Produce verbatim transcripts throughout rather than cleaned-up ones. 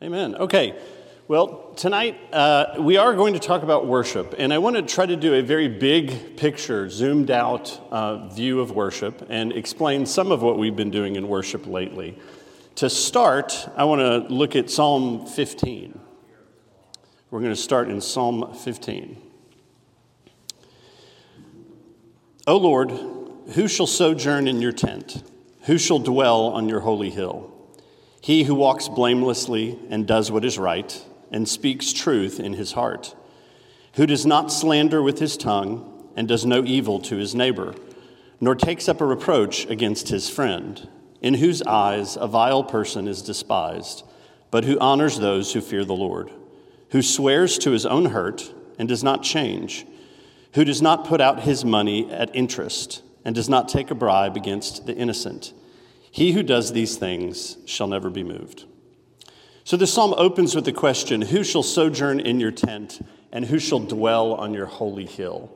Amen. Okay. Well, tonight uh, we are going to talk about worship, and I want to try to do a very big picture, zoomed out uh, view of worship and explain some of what we've been doing in worship lately. To start, I want to look at Psalm fifteen. We're going to start in Psalm fifteen. O Lord, who shall sojourn in your tent? Who shall dwell on your holy hill? He who walks blamelessly and does what is right and speaks truth in his heart, who does not slander with his tongue and does no evil to his neighbor, nor takes up a reproach against his friend, in whose eyes a vile person is despised, but who honors those who fear the Lord, who swears to his own hurt and does not change, who does not put out his money at interest and does not take a bribe against the innocent. He who does these things shall never be moved. So the psalm opens with the question, who shall sojourn in your tent and who shall dwell on your holy hill?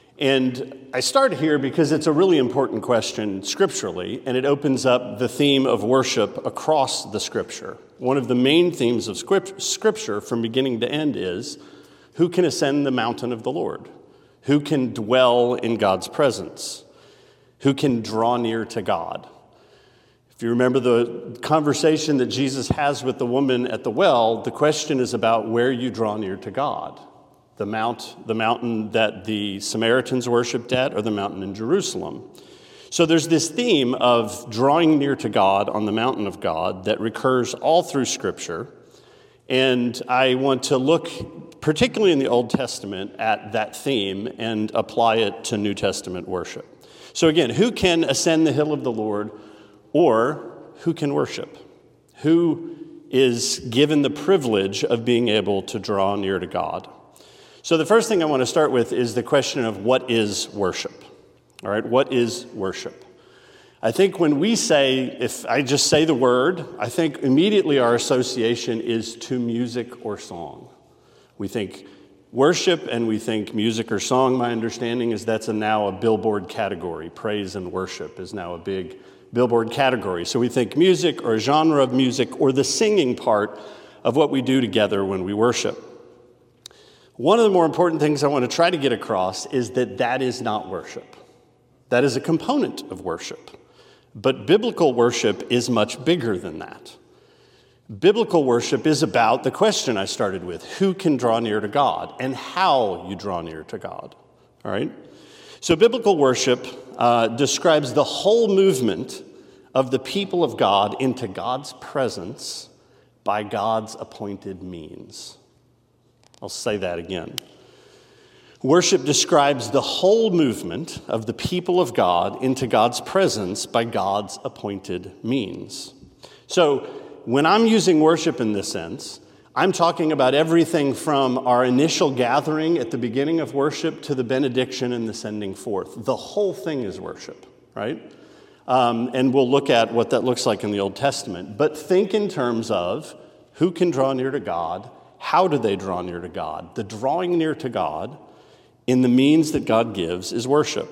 And I start here because it's a really important question scripturally, and it opens up the theme of worship across the scripture. One of the main themes of scripture from beginning to end is, who can ascend the mountain of the Lord? Who can dwell in God's presence? Who can draw near to God? If you remember the conversation that Jesus has with the woman at the well, the question is about where you draw near to God. The mount, the mountain that the Samaritans worshipped at, or the mountain in Jerusalem. So there's this theme of drawing near to God on the mountain of God that recurs all through Scripture. And I want to look, particularly in the Old Testament, at that theme and apply it to New Testament worship. So again, who can ascend the hill of the Lord? Or who can worship? Who is given the privilege of being able to draw near to God? So the first thing I want to start with is the question of what is worship? All right, what is worship? I think when we say, if I just say the word, I think immediately our association is to music or song. We think worship and we think music or song. My understanding is that's a now a Billboard category. Praise and worship is now a big Billboard category. So we think music or a genre of music or the singing part of what we do together when we worship. One of the more important things I want to try to get across is that that is not worship. That is a component of worship. But biblical worship is much bigger than that. Biblical worship is about the question I started with, who can draw near to God and how you draw near to God. All right? So biblical worship uh, describes the whole movement of the people of God into God's presence by God's appointed means. I'll say that again. Worship describes the whole movement of the people of God into God's presence by God's appointed means. So when I'm using worship in this sense, I'm talking about everything from our initial gathering at the beginning of worship to the benediction and the sending forth. The whole thing is worship, right? Um, and we'll look at what that looks like in the Old Testament. But think in terms of who can draw near to God, how do they draw near to God? The drawing near to God in the means that God gives is worship.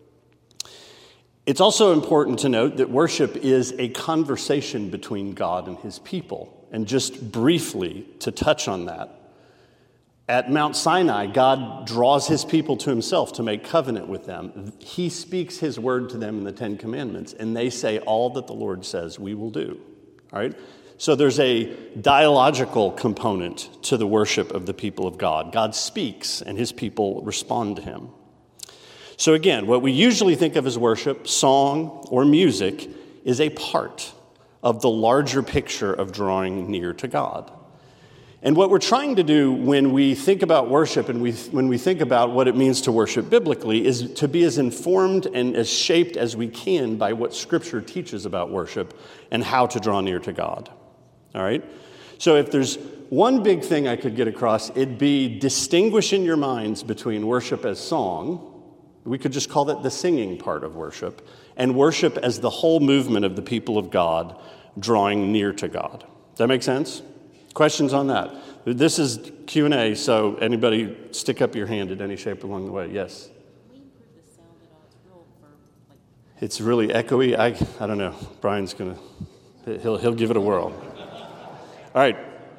It's also important to note that worship is a conversation between God and his people. And just briefly to touch on that, at Mount Sinai, God draws his people to himself to make covenant with them. He speaks his word to them in the Ten Commandments, and they say all that the Lord says we will do. All right? So there's a dialogical component to the worship of the people of God. God speaks, and his people respond to him. So again, what we usually think of as worship, song or music, is a part of the larger picture of drawing near to God. And what we're trying to do when we think about worship and we, when we think about what it means to worship biblically is to be as informed and as shaped as we can by what Scripture teaches about worship and how to draw near to God. All right? So if there's one big thing I could get across, it'd be distinguish in your minds between worship as song, we could just call that the singing part of worship, and worship as the whole movement of the people of God drawing near to God. Does that make sense? Questions on that? This is Q and A, so anybody stick up your hand in any shape along the way. Yes? Can we improve the sound at all? It's real for, like... It's really echoey. I I don't know. Brian's going to, he'll, he'll give it a whirl. All right.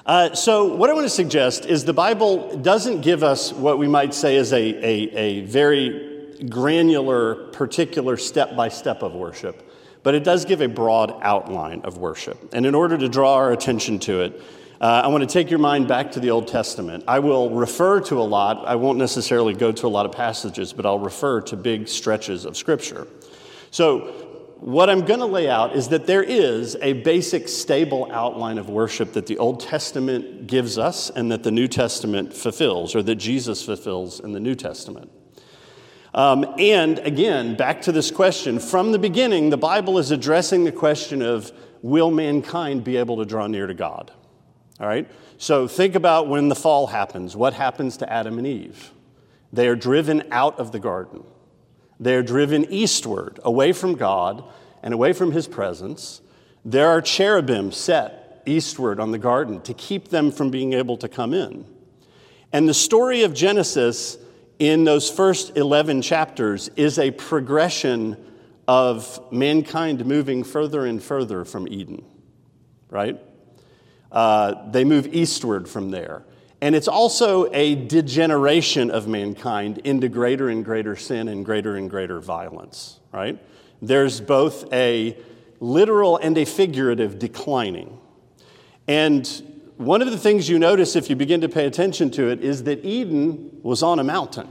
Uh, so what I want to suggest is the Bible doesn't give us what we might say is a, a, a very granular, particular step-by-step of worship, but it does give a broad outline of worship. And in order to draw our attention to it, uh, I want to take your mind back to the Old Testament. I will refer to a lot. I won't necessarily go to a lot of passages, but I'll refer to big stretches of Scripture. So what I'm going to lay out is that there is a basic stable outline of worship that the Old Testament gives us and that the New Testament fulfills, or that Jesus fulfills in the New Testament. Um, and again, back to this question, from the beginning, the Bible is addressing the question of, will mankind be able to draw near to God? All right? So think about when the fall happens. What happens to Adam and Eve? They are driven out of the garden. They are driven eastward, away from God and away from his presence. There are cherubim set eastward on the garden to keep them from being able to come in. And the story of Genesis in those first eleven chapters is a progression of mankind moving further and further from Eden, right? Uh, they move eastward from there. And it's also a degeneration of mankind into greater and greater sin and greater and greater violence, right? There's both a literal and a figurative declining. And one of the things you notice if you begin to pay attention to it is that Eden was on a mountain.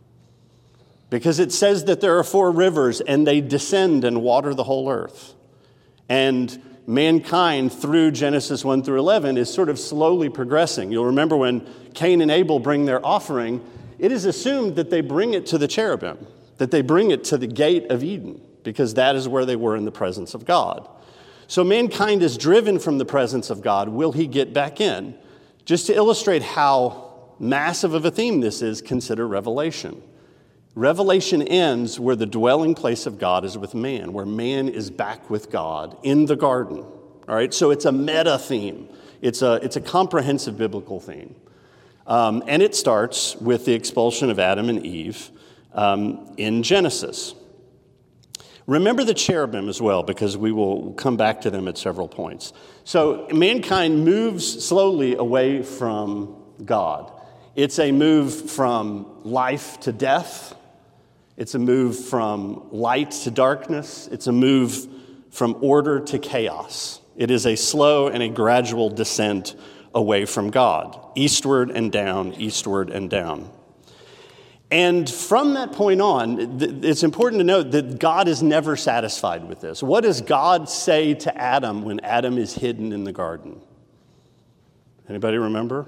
Because it says that there are four rivers and they descend and water the whole earth. And mankind through Genesis one through eleven is sort of slowly progressing. You'll remember when Cain and Abel bring their offering, it is assumed that they bring it to the cherubim, that they bring it to the gate of Eden, because that is where they were in the presence of God. So mankind is driven from the presence of God. Will he get back in? Just to illustrate how massive of a theme this is, consider Revelation. Revelation ends where the dwelling place of God is with man, where man is back with God in the garden. All right, so it's a meta theme. It's a, it's a comprehensive biblical theme. Um, and it starts with the expulsion of Adam and Eve um, in Genesis. Remember the cherubim as well, because we will come back to them at several points. So mankind moves slowly away from God. It's a move from life to death. It's a move from light to darkness. It's a move from order to chaos. It is a slow and a gradual descent away from God, eastward and down, eastward and down. And from that point on, it's important to note that God is never satisfied with this. What does God say to Adam when Adam is hidden in the garden? Anybody remember?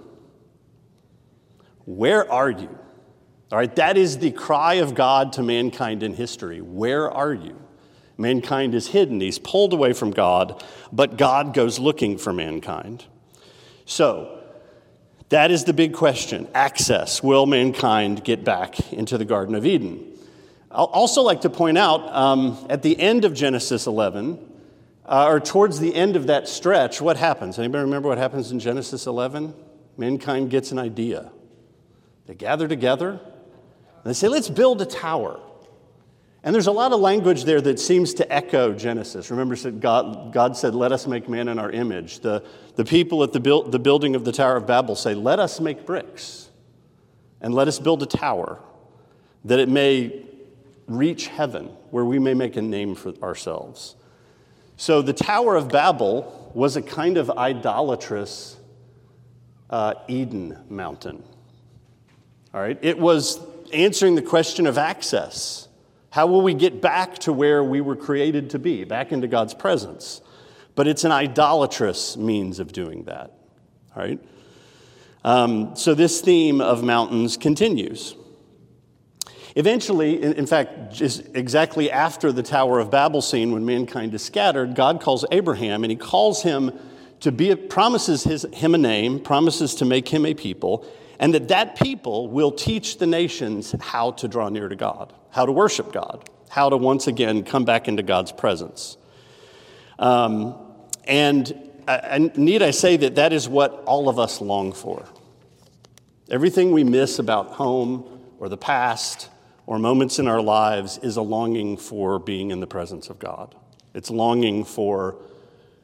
Where are you? All right, that is the cry of God to mankind in history. Where are you? Mankind is hidden. He's pulled away from God, but God goes looking for mankind. So, that is the big question. Access. Will mankind get back into the Garden of Eden? I'll also like to point out, um, at the end of Genesis eleven, uh, or towards the end of that stretch, what happens? Anybody remember what happens in Genesis eleven? Mankind gets an idea. They gather together, and they say, let's build a tower. And there's a lot of language there that seems to echo Genesis. Remember, God, God said, let us make man in our image. The, the people at the, build, the building of the Tower of Babel say, let us make bricks and let us build a tower that it may reach heaven, where we may make a name for ourselves. So the Tower of Babel was a kind of idolatrous uh, Eden mountain. All right, it was answering the question of access. How will we get back to where we were created to be, back into God's presence? But it's an idolatrous means of doing that. All right. Um, so this theme of mountains continues. Eventually, in, in fact, just exactly after the Tower of Babel scene, when mankind is scattered, God calls Abraham, and he calls him to be, promises his, him a name, promises to make him a people, and that that people will teach the nations how to draw near to God, how to worship God, how to once again come back into God's presence. Um, and I, I need I say that that is what all of us long for. Everything we miss about home or the past or moments in our lives is a longing for being in the presence of God. It's longing for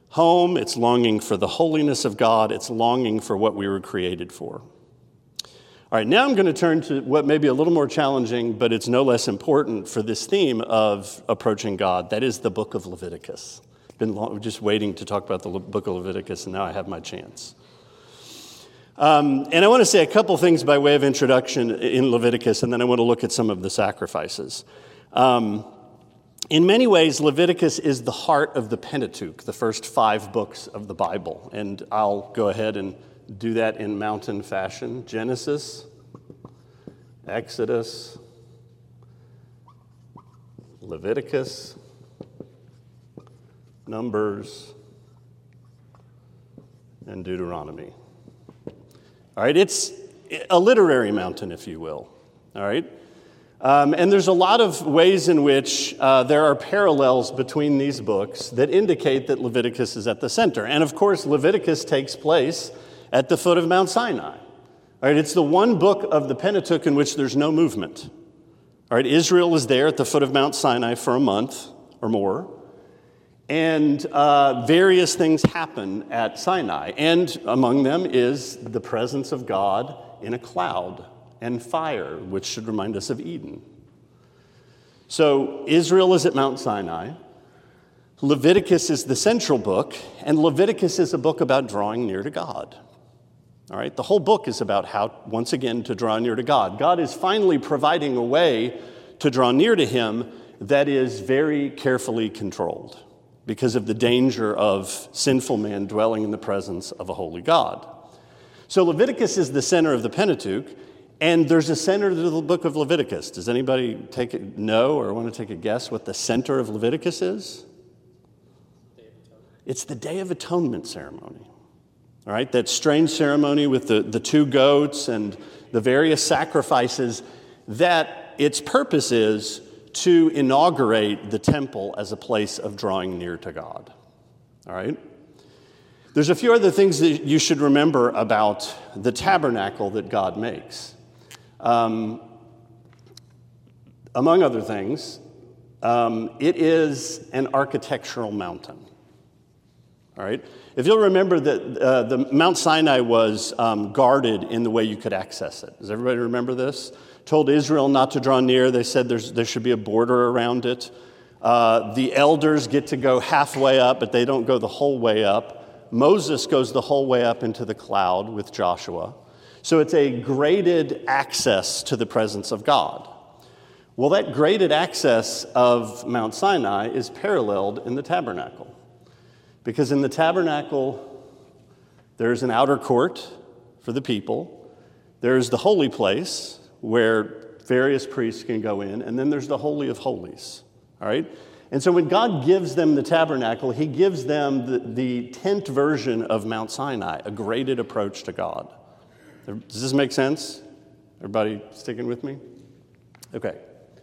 home, it's longing for the holiness of God, it's longing for what we were created for. All right, now I'm going to turn to what may be a little more challenging, but it's no less important for this theme of approaching God. That is the book of Leviticus. Been long, just waiting to talk about the Le- book of Leviticus, and now I have my chance. Um, and I want to say a couple things by way of introduction in Leviticus, and then I want to look at some of the sacrifices. Um, in many ways, Leviticus is the heart of the Pentateuch, the first five books of the Bible. And I'll go ahead and do that in mountain fashion. Genesis, Exodus, Leviticus, Numbers, and Deuteronomy. All right, it's a literary mountain, if you will. All right, um, and there's a lot of ways in which uh, there are parallels between these books that indicate that Leviticus is at the center. And of course, Leviticus takes place at the foot of Mount Sinai. All right, it's the one book of the Pentateuch in which there's no movement. All right, Israel is there at the foot of Mount Sinai for a month or more, and uh, various things happen at Sinai, and among them is the presence of God in a cloud and fire, which should remind us of Eden. So Israel is at Mount Sinai. Leviticus is the central book, and Leviticus is a book about drawing near to God. All right, the whole book is about how, once again, to draw near to God. God is finally providing a way to draw near to him that is very carefully controlled because of the danger of sinful man dwelling in the presence of a holy God. So Leviticus is the center of the Pentateuch, and there's a center to the book of Leviticus. Does anybody take it, know or want to take a guess what the center of Leviticus is? It's the Day of Atonement ceremony. All right, that strange ceremony with the, the two goats and the various sacrifices, that its purpose is to inaugurate the temple as a place of drawing near to God. All right? There's a few other things that you should remember about the tabernacle that God makes. Um, among other things, um, it is an architectural mountain. All right? If you'll remember that uh, the Mount Sinai was um, guarded in the way you could access it. Does everybody remember this? Told Israel not to draw near. They said there's, there should be a border around it. Uh, the elders get to go halfway up, but they don't go the whole way up. Moses goes the whole way up into the cloud with Joshua. So it's a graded access to the presence of God. Well, that graded access of Mount Sinai is paralleled in the tabernacle. Because in the tabernacle, there's an outer court for the people. There's the holy place where various priests can go in. And then there's the Holy of Holies. All right? And so when God gives them the tabernacle, he gives them the, the tent version of Mount Sinai, a graded approach to God. Does this make sense? Everybody sticking with me? Okay.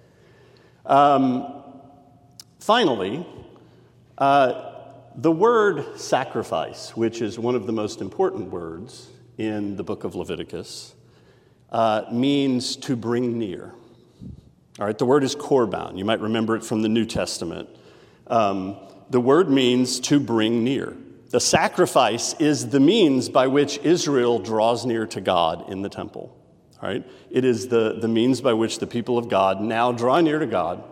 Um, finally, uh, the word sacrifice, which is one of the most important words in the book of Leviticus, uh, means to bring near. All right, the word is korban. You might remember it from the New Testament. Um, the word means to bring near. The sacrifice is the means by which Israel draws near to God in the temple. All right, it is the, the means by which the people of God now draw near to God.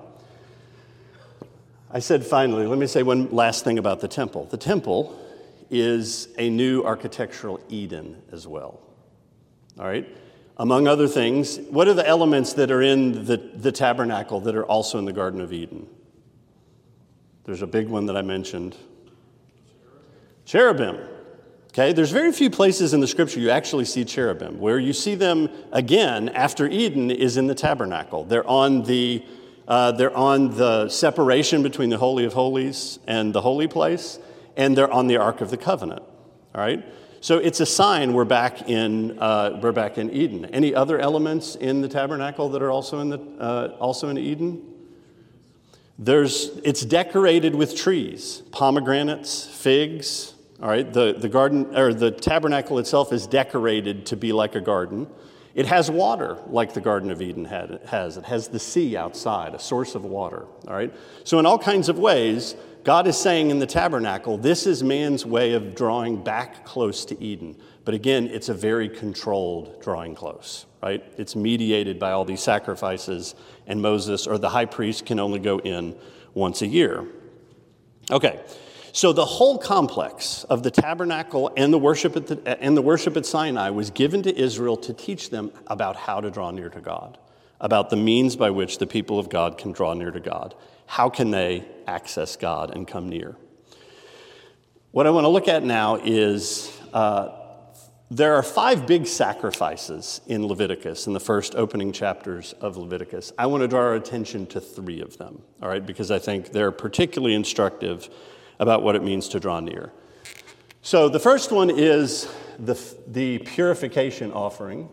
I said finally, let me say one last thing about the temple. The temple is a new architectural Eden as well. All right? Among other things, what are the elements that are in the, the tabernacle that are also in the Garden of Eden? There's a big one that I mentioned. Cherubim. Okay, there's very few places in the scripture you actually see cherubim. Where you see them again after Eden is in the tabernacle. They're on the uh, they're on the separation between the Holy of Holies and the holy place, and they're on the Ark of the Covenant. All right, so it's a sign we're back in uh, we're back in Eden. Any other elements in the tabernacle that are also in the uh, also in Eden? There's it's decorated with trees, pomegranates, figs. All right, the, the garden or the tabernacle itself is decorated to be like a garden. It has water like the Garden of Eden had, has. It has the sea outside, a source of water. All right, so in all kinds of ways, God is saying in the tabernacle, this is man's way of drawing back close to Eden. But again, it's a very controlled drawing close, right? It's mediated by all these sacrifices, and Moses or the high priest can only go in once a year. Okay, so the whole complex of the tabernacle and the worship at the, and the worship at Sinai was given to Israel to teach them about how to draw near to God, about the means by which the people of God can draw near to God. How can they access God and come near? What I want to look at now is uh, there are five big sacrifices in Leviticus, in the first opening chapters of Leviticus. I want to draw our attention to three of them, all right, because I think they're particularly instructive about what it means to draw near. So the first one is the, the purification offering,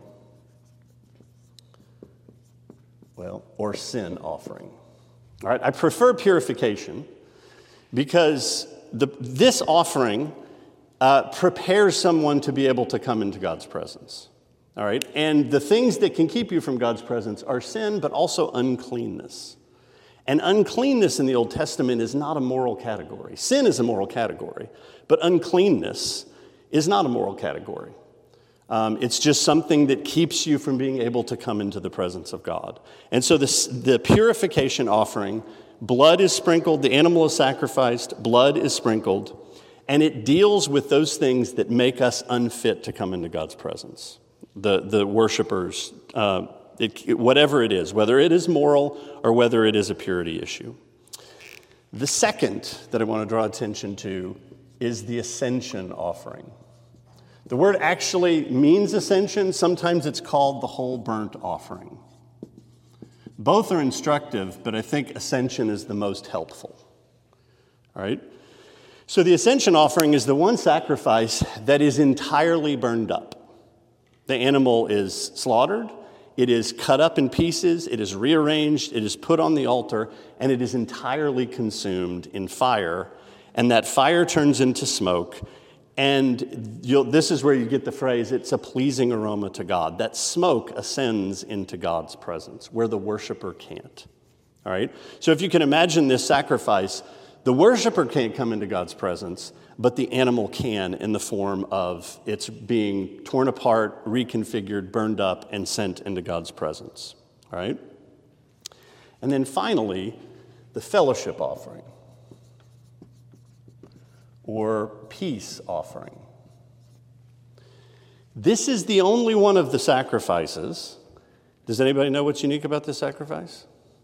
well, or sin offering. All right, I prefer purification because the, this offering uh, prepares someone to be able to come into God's presence. All right, and the things that can keep you from God's presence are sin, but also uncleanness. And uncleanness in the Old Testament is not a moral category. Sin is a moral category, but uncleanness is not a moral category. Um, it's just something that keeps you from being able to come into the presence of God. And so this, the purification offering, blood is sprinkled, the animal is sacrificed, blood is sprinkled, and it deals with those things that make us unfit to come into God's presence. The, the worshipers, uh, it, whatever it is, whether it is moral or whether it is a purity issue. The second that I want to draw attention to is the ascension offering. The word actually means ascension. Sometimes it's called the whole burnt offering. Both are instructive, but I think ascension is the most helpful. All right? So the ascension offering is the one sacrifice that is entirely burned up. The animal is slaughtered, it is cut up in pieces, it is rearranged, it is put on the altar, and it is entirely consumed in fire. And that fire turns into smoke. And you'll, this is where you get the phrase, it's a pleasing aroma to God. That smoke ascends into God's presence, where the worshiper can't. All right? So if you can imagine this sacrifice, the worshiper can't come into God's presence, but the animal can in the form of it's being torn apart, reconfigured, burned up, and sent into God's presence. All right? And then finally, the fellowship offering, or peace offering. This is the only one of the sacrifices. Does anybody know what's unique about this sacrifice?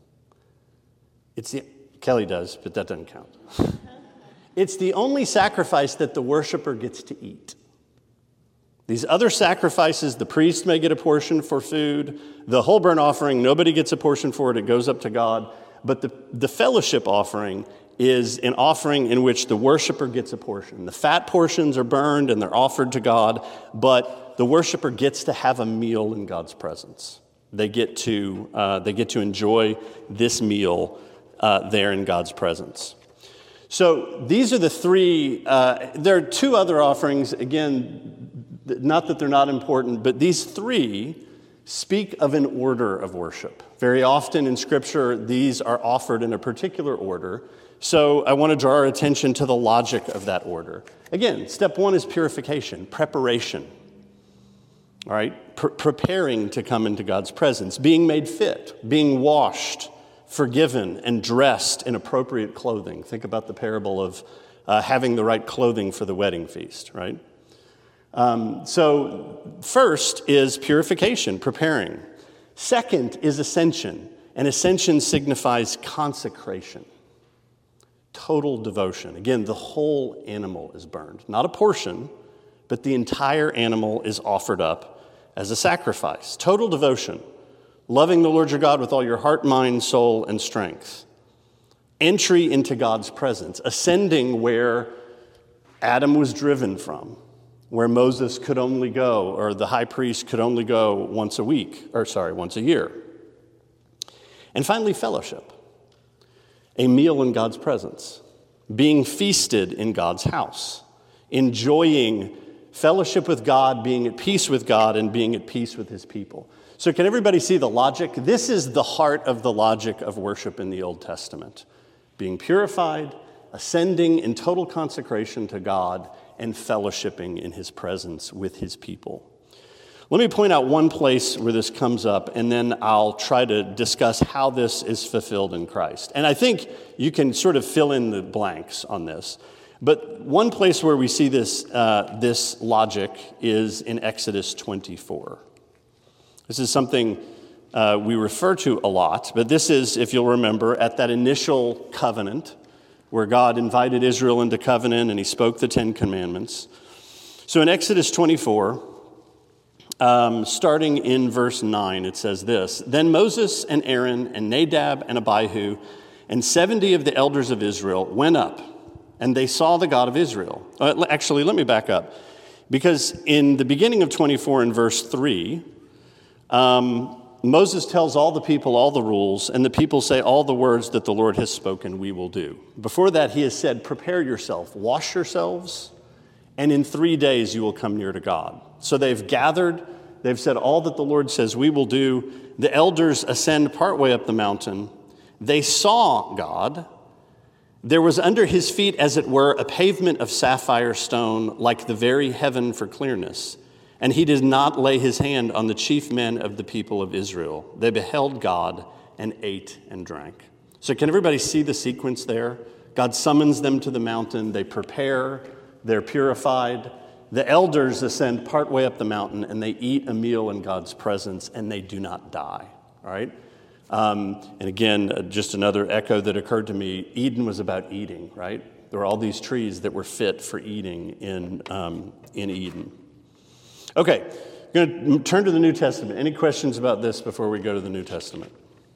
It's the, Kelly does, but that doesn't count. It's the only sacrifice that the worshiper gets to eat. These other sacrifices, the priest may get a portion for food. The whole burnt offering, nobody gets a portion for it. It goes up to God. But the, the fellowship offering is an offering in which the worshiper gets a portion. The fat portions are burned and they're offered to God, but the worshiper gets to have a meal in God's presence. They get to uh, they get to enjoy this meal uh, there in God's presence. So these are the three. Uh, there are two other offerings. Again, not that they're not important, but these three speak of an order of worship. Very often in Scripture, these are offered in a particular order. So I want to draw our attention to the logic of that order. Again, step one is purification, preparation. All right, Pre- preparing to come into God's presence, being made fit, being washed, forgiven, and dressed in appropriate clothing. Think about the parable of uh, having the right clothing for the wedding feast, right? Um, so first is purification, preparing. Second is ascension, and ascension signifies consecration. Total devotion. Again, the whole animal is burned. Not a portion, but the entire animal is offered up as a sacrifice. Total devotion. Loving the Lord your God with all your heart, mind, soul, and strength. Entry into God's presence. Ascending where Adam was driven from. Where Moses could only go, or the high priest could only go once a week, or sorry, once a year. And finally, fellowship. A meal in God's presence, being feasted in God's house, enjoying fellowship with God, being at peace with God, and being at peace with his people. So can everybody see the logic? This is the heart of the logic of worship in the Old Testament. Being purified, ascending in total consecration to God and fellowshipping in his presence with his people. Let me point out one place where this comes up, and then I'll try to discuss how this is fulfilled in Christ. And I think you can sort of fill in the blanks on this. But one place where we see this, uh, this logic is in Exodus twenty-four. This is something uh, we refer to a lot, but this is, if you'll remember, at that initial covenant where God invited Israel into covenant and he spoke the Ten Commandments. So in Exodus twenty-four, Um, starting in verse nine, it says this: Then Moses and Aaron and Nadab and Abihu and seventy of the elders of Israel went up, and they saw the God of Israel. Uh, actually, let me back up, because in the beginning of twenty-four in verse three, um, Moses tells all the people all the rules, and the people say, all the words that the Lord has spoken we will do. Before that, he has said, prepare yourself, wash yourselves, and in three days you will come near to God. So they've gathered, they've said all that the Lord says we will do. The elders ascend partway up the mountain. They saw God. There was under his feet, as it were, a pavement of sapphire stone, like the very heaven for clearness. And he did not lay his hand on the chief men of the people of Israel. They beheld God and ate and drank. So can everybody see the sequence there? God summons them to the mountain. They prepare. They're purified. The elders ascend partway up the mountain, and they eat a meal in God's presence, and they do not die. All right? Um, and again, uh, just another echo that occurred to me, Eden was about eating, right? There were all these trees that were fit for eating in, um, in Eden. Okay, I'm going to turn to the New Testament. Any questions about this before we go to the New Testament?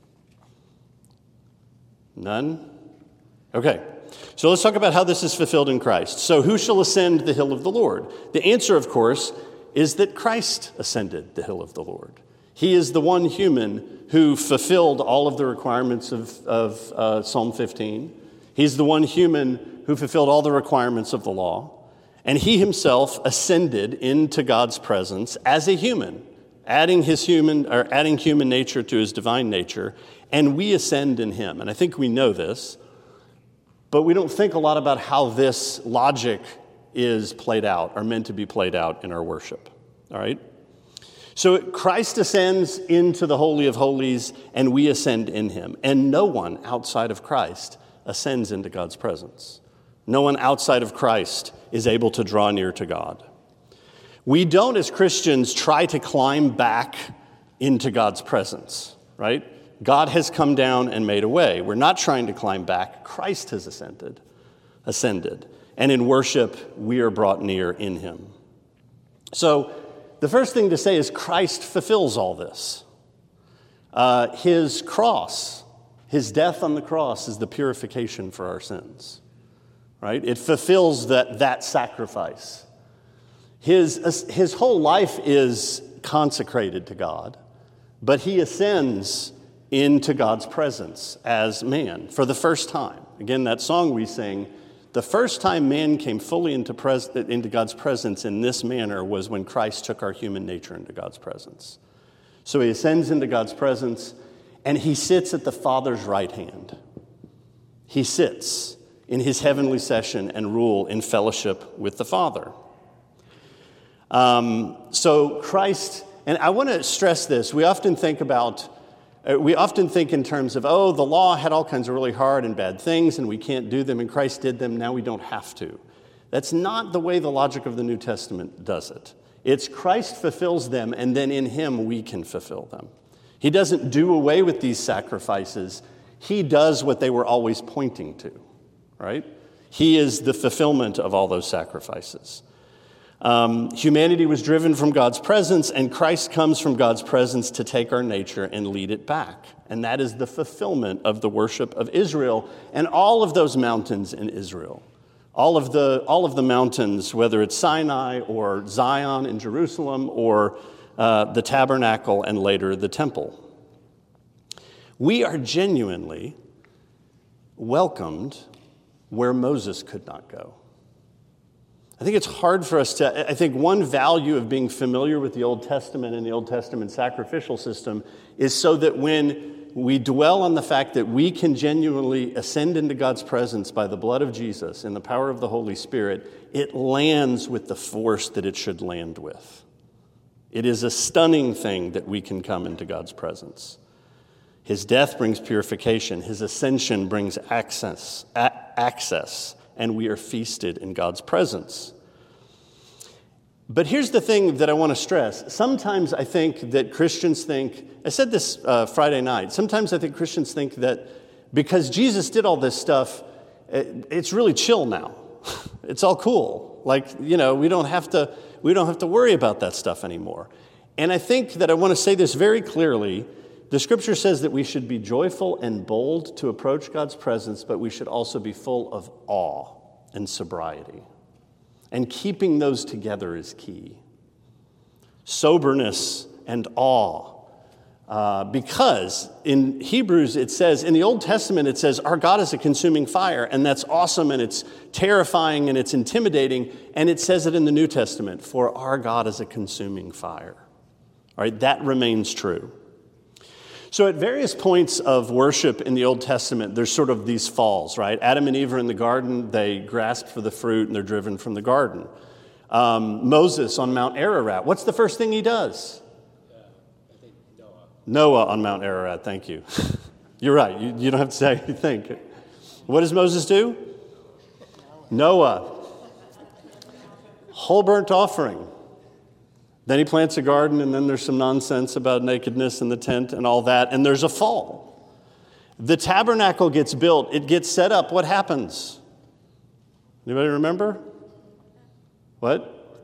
None? Okay. So let's talk about how this is fulfilled in Christ. So who shall ascend the hill of the Lord? The answer, of course, is that Christ ascended the hill of the Lord. He is the one human who fulfilled all of the requirements of, of uh, Psalm fifteen. He's the one human who fulfilled all the requirements of the law. And he himself ascended into God's presence as a human, adding his human or adding human nature to his divine nature, and we ascend in him. And I think we know this. But we don't think a lot about how this logic is played out, or meant to be played out in our worship. All right? So Christ ascends into the Holy of Holies, and we ascend in him. And no one outside of Christ ascends into God's presence. No one outside of Christ is able to draw near to God. We don't, as Christians, try to climb back into God's presence, right? God has come down and made a way. We're not trying to climb back. Christ has ascended, ascended. And in worship, we are brought near in him. So the first thing to say is Christ fulfills all this. Uh, his cross, his death on the cross is the purification for our sins, right? It fulfills that, that sacrifice. His, his whole life is consecrated to God, but he ascends into God's presence as man for the first time. Again, that song we sing, the first time man came fully into, pres- into God's presence in this manner was when Christ took our human nature into God's presence. So he ascends into God's presence, and he sits at the Father's right hand. He sits in his heavenly session and rule in fellowship with the Father. Um, so Christ, and I want to stress this, we often think about We often think in terms of, oh, the law had all kinds of really hard and bad things, and we can't do them, and Christ did them, now we don't have to. That's not the way the logic of the New Testament does it. It's Christ fulfills them, and then in him we can fulfill them. He doesn't do away with these sacrifices. He does what they were always pointing to, right? He is the fulfillment of all those sacrifices. Um, humanity was driven from God's presence, and Christ comes from God's presence to take our nature and lead it back. And that is the fulfillment of the worship of Israel and all of those mountains in Israel. All of the, all of the mountains, whether it's Sinai or Zion in Jerusalem or uh, the tabernacle and later the temple. We are genuinely welcomed where Moses could not go. I think it's hard for us to, I think one value of being familiar with the Old Testament and the Old Testament sacrificial system is so that when we dwell on the fact that we can genuinely ascend into God's presence by the blood of Jesus and the power of the Holy Spirit, it lands with the force that it should land with. It is a stunning thing that we can come into God's presence. His death brings purification. His ascension brings access, a- access, and we are feasted in God's presence. But here's the thing that I want to stress. Sometimes I think that Christians think, I said this uh, Friday night, sometimes I think Christians think that because Jesus did all this stuff, it, it's really chill now. It's all cool. Like, you know, we don't have to, we don't have to worry about that stuff anymore. And I think that I want to say this very clearly. The scripture says that we should be joyful and bold to approach God's presence, but we should also be full of awe and sobriety. And keeping those together is key. Soberness and awe. Uh, because in Hebrews it says, in the Old Testament it says, our God is a consuming fire, and that's awesome, and it's terrifying, and it's intimidating. And it says it in the New Testament, for our God is a consuming fire. All right, that remains true. So at various points of worship in the Old Testament, there's sort of these falls, right? Adam and Eve are in the garden. They grasp for the fruit, and they're driven from the garden. Um, Moses on Mount Ararat. What's the first thing he does? Uh, I think Noah. Noah on Mount Ararat. Thank you. You're right. You, you don't have to say you think. What does Moses do? Noah. Whole burnt offering. Then he plants a garden, and then there's some nonsense about nakedness in the tent and all that, and there's a fall. The tabernacle gets built. It gets set up. What happens? Anybody remember? What?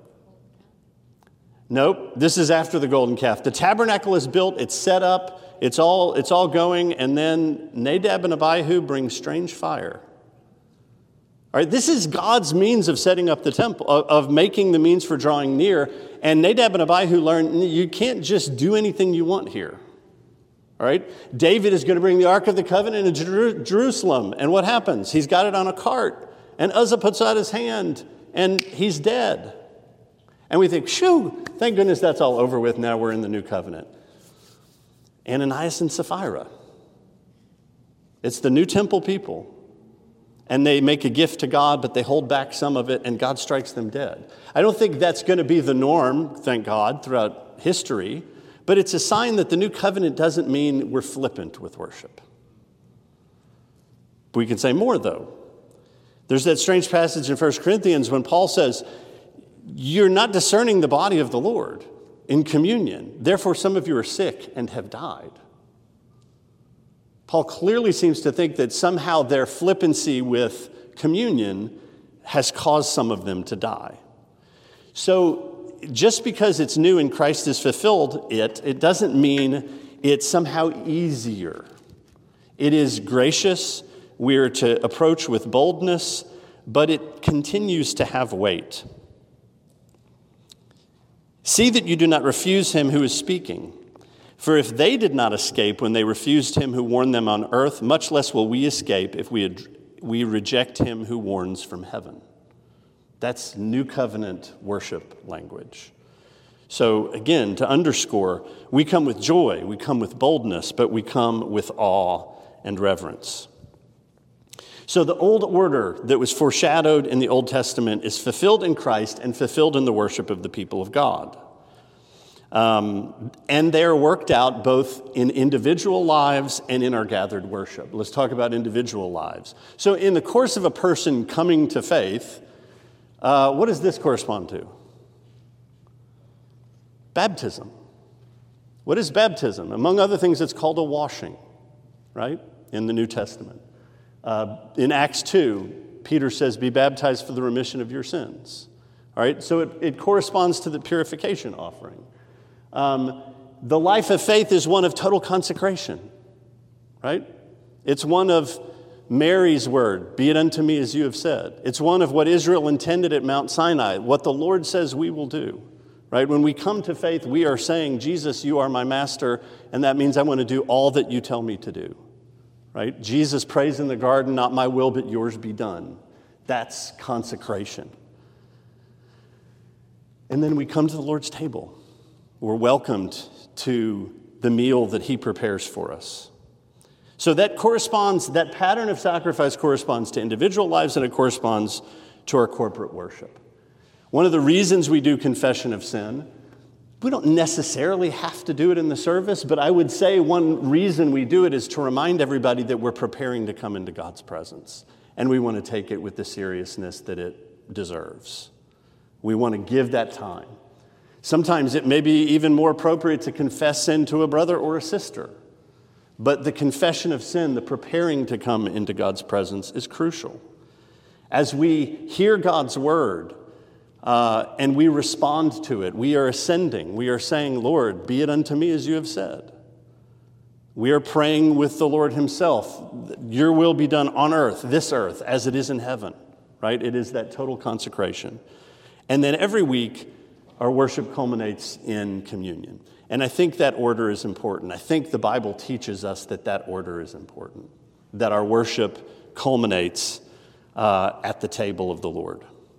Nope. This is after the golden calf. The tabernacle is built. It's set up. It's all, it's all going, and then Nadab and Abihu bring strange fire. All right, this is God's means of setting up the temple, of, of making the means for drawing near. And Nadab and Abihu learn you can't just do anything you want here. All right, David is going to bring the Ark of the Covenant into Jer- Jerusalem. And what happens? He's got it on a cart. And Uzzah puts out his hand, and he's dead. And we think, shoo, thank goodness that's all over with. Now we're in the new covenant. Ananias and Sapphira. It's the new temple people. And they make a gift to God, but they hold back some of it, and God strikes them dead. I don't think that's going to be the norm, thank God, throughout history. But it's a sign that the new covenant doesn't mean we're flippant with worship. We can say more, though. There's that strange passage in First Corinthians when Paul says, you're not discerning the body of the Lord in communion. Therefore, some of you are sick and have died. Paul clearly seems to think that somehow their flippancy with communion has caused some of them to die. So just because it's new and Christ has fulfilled it, it doesn't mean it's somehow easier. It is gracious. We're to approach with boldness, but it continues to have weight. See that you do not refuse him who is speaking. For if they did not escape when they refused him who warned them on earth, much less will we escape if we, ad- we reject him who warns from heaven. That's new covenant worship language. So again, to underscore, we come with joy, we come with boldness, but we come with awe and reverence. So the old order that was foreshadowed in the Old Testament is fulfilled in Christ and fulfilled in the worship of the people of God. Um, and they are worked out both in individual lives and in our gathered worship. Let's talk about individual lives. So in the course of a person coming to faith, uh, what does this correspond to? Baptism. What is baptism? Among other things, it's called a washing, right, in the New Testament. Uh, in Acts two, Peter says, be baptized for the remission of your sins. All right, so it, it corresponds to the purification offering. Um, the life of faith is one of total consecration, right? It's one of Mary's word, be it unto me as you have said. It's one of what Israel intended at Mount Sinai, what the Lord says we will do, right? When we come to faith, we are saying, Jesus, you are my master, and that means I want to do all that you tell me to do, right? Jesus prays in the garden, not my will, but yours be done. That's consecration. And then we come to the Lord's table. We're welcomed to the meal that he prepares for us. So that corresponds, that pattern of sacrifice corresponds to individual lives, and it corresponds to our corporate worship. One of the reasons we do confession of sin, we don't necessarily have to do it in the service, but I would say one reason we do it is to remind everybody that we're preparing to come into God's presence, and we want to take it with the seriousness that it deserves. We want to give that time. Sometimes it may be even more appropriate to confess sin to a brother or a sister. But the confession of sin, the preparing to come into God's presence, is crucial. As we hear God's word uh, and we respond to it, we are ascending. We are saying, Lord, be it unto me as you have said. We are praying with the Lord himself. Your will be done on earth, this earth, as it is in heaven, right? It is that total consecration. And then every week, our worship culminates in communion. And I think that order is important. I think the Bible teaches us that that order is important, that our worship culminates uh, at the table of the Lord.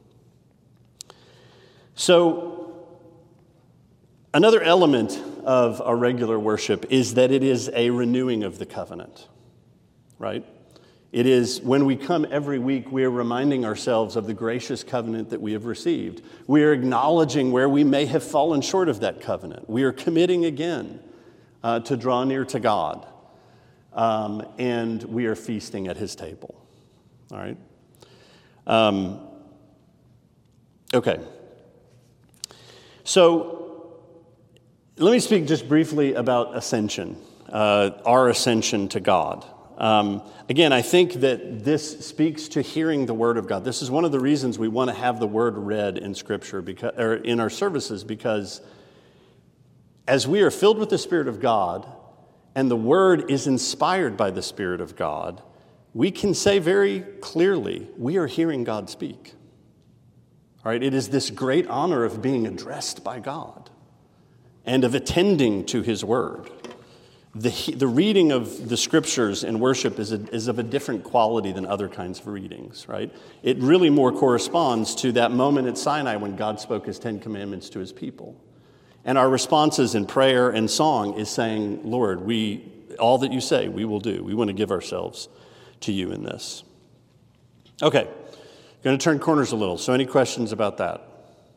So, another element of our regular worship is that it is a renewing of the covenant, right? It is when we come every week, we are reminding ourselves of the gracious covenant that we have received. We are acknowledging where we may have fallen short of that covenant. We are committing again uh, to draw near to God, um, and we are feasting at his table. All right? Um, okay. So let me speak just briefly about ascension, uh, our ascension to God. Um, again, I think that this speaks to hearing the Word of God. This is one of the reasons we want to have the Word read in Scripture, because, or in our services, because as we are filled with the Spirit of God, and the Word is inspired by the Spirit of God, we can say very clearly, we are hearing God speak. All right, it is this great honor of being addressed by God and of attending to His Word. The, the reading of the Scriptures in worship is, a, is of a different quality than other kinds of readings, right? It really more corresponds to that moment at Sinai when God spoke His Ten Commandments to His people. And our responses in prayer and song is saying, Lord, we all that you say, we will do. We want to give ourselves to you in this. Okay, going to turn corners a little. So any questions about that?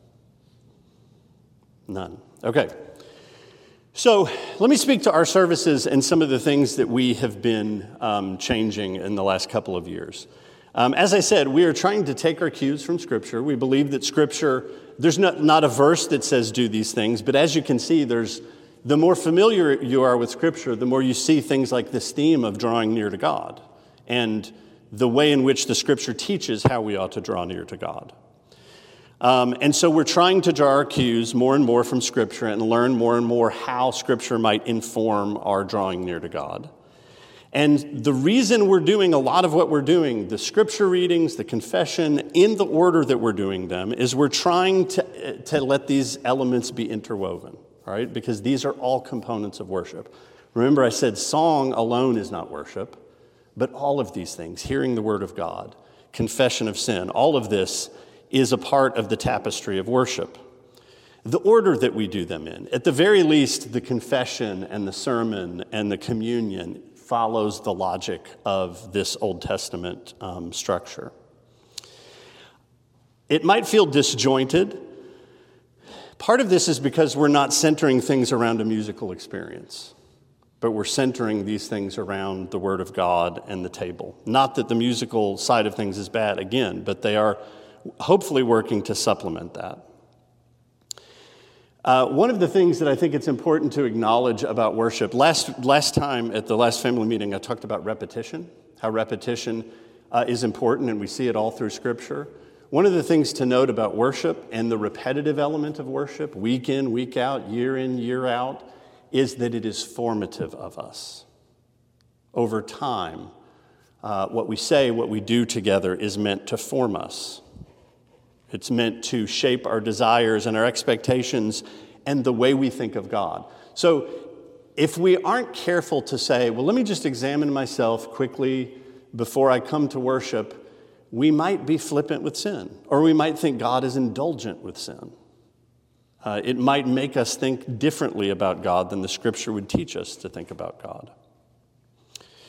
None. Okay. So let me speak to our services and some of the things that we have been um, changing in the last couple of years. Um, as I said, we are trying to take our cues from Scripture. We believe that Scripture, there's not, not a verse that says do these things, but as you can see, there's the more familiar you are with Scripture, the more you see things like this theme of drawing near to God and the way in which the Scripture teaches how we ought to draw near to God. Um, and so we're trying to draw our cues more and more from Scripture and learn more and more how Scripture might inform our drawing near to God. And the reason we're doing a lot of what we're doing, the Scripture readings, the confession, in the order that we're doing them, is we're trying to, to let these elements be interwoven, all right? Because these are all components of worship. Remember, I said song alone is not worship, but all of these things, hearing the Word of God, confession of sin, all of this is a part of the tapestry of worship. The order that we do them in, at the very least, the confession and the sermon and the communion follows the logic of this Old Testament um, structure. It might feel disjointed. Part of this is because we're not centering things around a musical experience, but we're centering these things around the Word of God and the table. Not that the musical side of things is bad, again, but they are hopefully working to supplement that. Uh, one of the things that I think it's important to acknowledge about worship, last last time at the last family meeting, I talked about repetition, how repetition uh, is important, and we see it all through Scripture. One of the things to note about worship and the repetitive element of worship, week in, week out, year in, year out, is that it is formative of us. Over time, uh, what we say, what we do together is meant to form us. It's meant to shape our desires and our expectations and the way we think of God. So if we aren't careful to say, well, let me just examine myself quickly before I come to worship, we might be flippant with sin, or we might think God is indulgent with sin. Uh, it might make us think differently about God than the Scripture would teach us to think about God.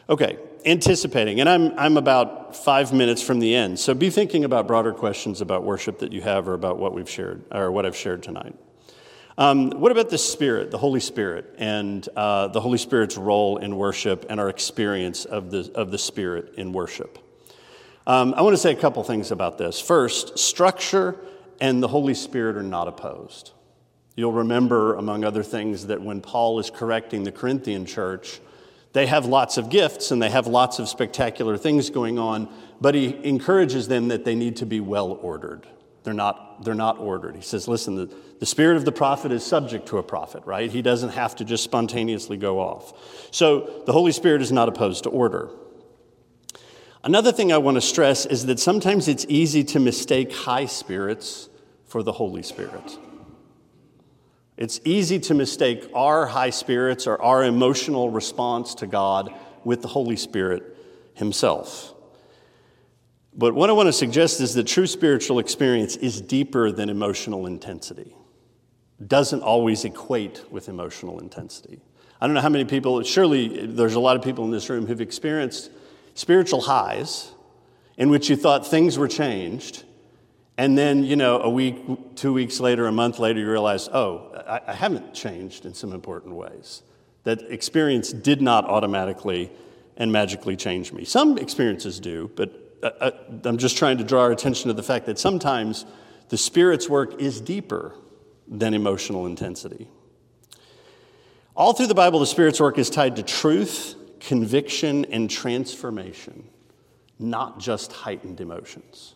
Okay, anticipating, and I'm I'm about five minutes from the end, so be thinking about broader questions about worship that you have or about what we've shared, or what I've shared tonight. Um, what about the Spirit, the Holy Spirit, and uh, the Holy Spirit's role in worship and our experience of the of the Spirit in worship? Um, I want to say a couple things about this. First, structure and the Holy Spirit are not opposed. You'll remember, among other things, that when Paul is correcting the Corinthian church, they have lots of gifts and they have lots of spectacular things going on, but he encourages them that they need to be well ordered. They're not, they're not ordered. He says, listen, the, the spirit of the prophet is subject to a prophet, right? He doesn't have to just spontaneously go off. So the Holy Spirit is not opposed to order. Another thing I want to stress is that sometimes it's easy to mistake high spirits for the Holy Spirit. It's easy to mistake our high spirits or our emotional response to God with the Holy Spirit himself. But what I want to suggest is that true spiritual experience is deeper than emotional intensity. It doesn't always equate with emotional intensity. I don't know how many people, surely there's a lot of people in this room who've experienced spiritual highs in which you thought things were changed, and then, you know, a week, two weeks later, a month later, you realize, oh, I, I haven't changed in some important ways. That experience did not automatically and magically change me. Some experiences do, but I, I, I'm just trying to draw our attention to the fact that sometimes the Spirit's work is deeper than emotional intensity. All through the Bible, the Spirit's work is tied to truth, conviction, and transformation, not just heightened emotions.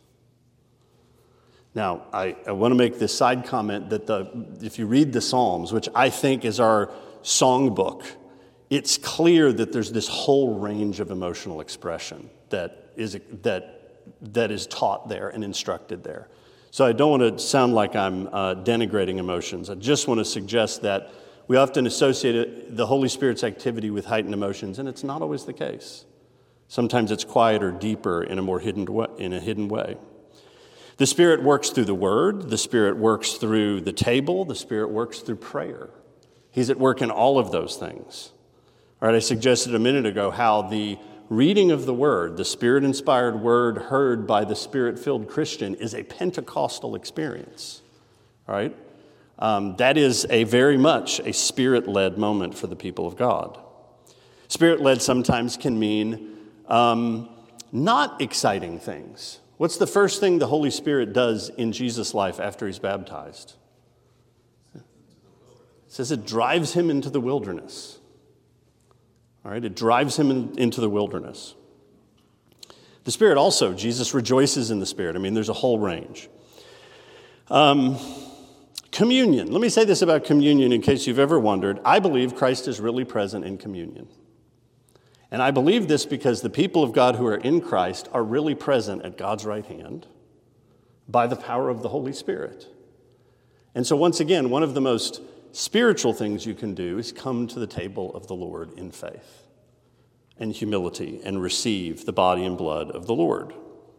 Now, I, I want to make this side comment that the if you read the Psalms, which I think is our songbook, it's clear that there's this whole range of emotional expression that is that that is taught there and instructed there. So I don't want to sound like I'm uh, denigrating emotions. I just want to suggest that we often associate it, the Holy Spirit's activity with heightened emotions, and it's not always the case. Sometimes it's quieter, deeper, in a more hidden way, in a hidden way. The Spirit works through the Word. The Spirit works through the table. The Spirit works through prayer. He's at work in all of those things. All right, I suggested a minute ago how the reading of the Word, the Spirit-inspired Word heard by the Spirit-filled Christian, is a Pentecostal experience. All right? Um, that is a very much a Spirit-led moment for the people of God. Spirit-led sometimes can mean um, not exciting things. What's the first thing the Holy Spirit does in Jesus' life after he's baptized? It says it drives him into the wilderness. All right, it drives him in, into the wilderness. The Spirit also, Jesus rejoices in the Spirit. I mean, there's a whole range. Um, communion. Let me say this about communion in case you've ever wondered. I believe Christ is really present in communion. And I believe this because the people of God who are in Christ are really present at God's right hand by the power of the Holy Spirit. And so once again, one of the most spiritual things you can do is come to the table of the Lord in faith and humility and receive the body and blood of the Lord.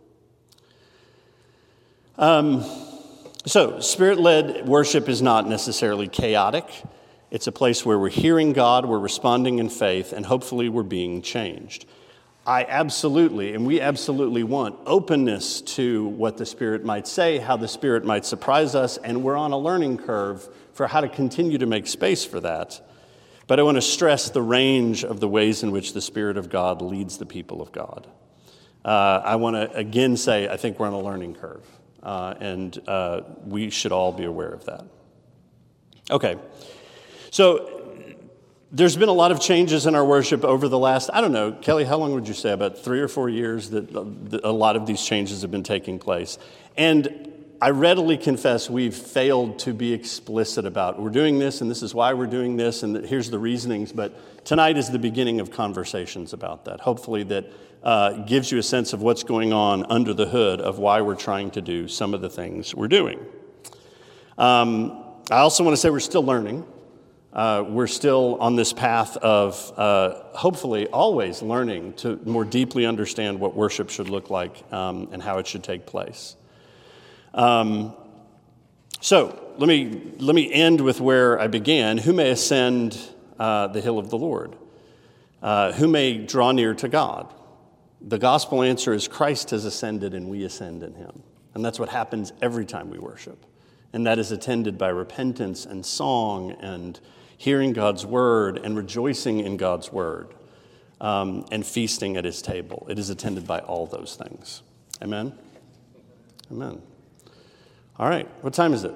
Um, so Spirit-led worship is not necessarily chaotic. It's a place where we're hearing God, we're responding in faith, and hopefully we're being changed. I absolutely, and we absolutely want openness to what the Spirit might say, how the Spirit might surprise us, and we're on a learning curve for how to continue to make space for that. But I want to stress the range of the ways in which the Spirit of God leads the people of God. Uh, I want to again say I think we're on a learning curve, uh, and uh, we should all be aware of that. Okay. So there's been a lot of changes in our worship over the last, I don't know, Kelly, how long would you say? About three or four years that a lot of these changes have been taking place. And I readily confess we've failed to be explicit about, we're doing this and this is why we're doing this and here's the reasonings. But tonight is the beginning of conversations about that. Hopefully that uh, gives you a sense of what's going on under the hood of why we're trying to do some of the things we're doing. Um, I also want to say we're still learning. Uh, we're still on this path of uh, hopefully always learning to more deeply understand what worship should look like um, and how it should take place. Um, so let me let me end with where I began. Who may ascend uh, the hill of the Lord? Uh, who may draw near to God? The gospel answer is Christ has ascended and we ascend in him. And that's what happens every time we worship. And that is attended by repentance and song and hearing God's word and rejoicing in God's word um, and feasting at his table. It is attended by all those things. Amen? Amen. All right, what time is it?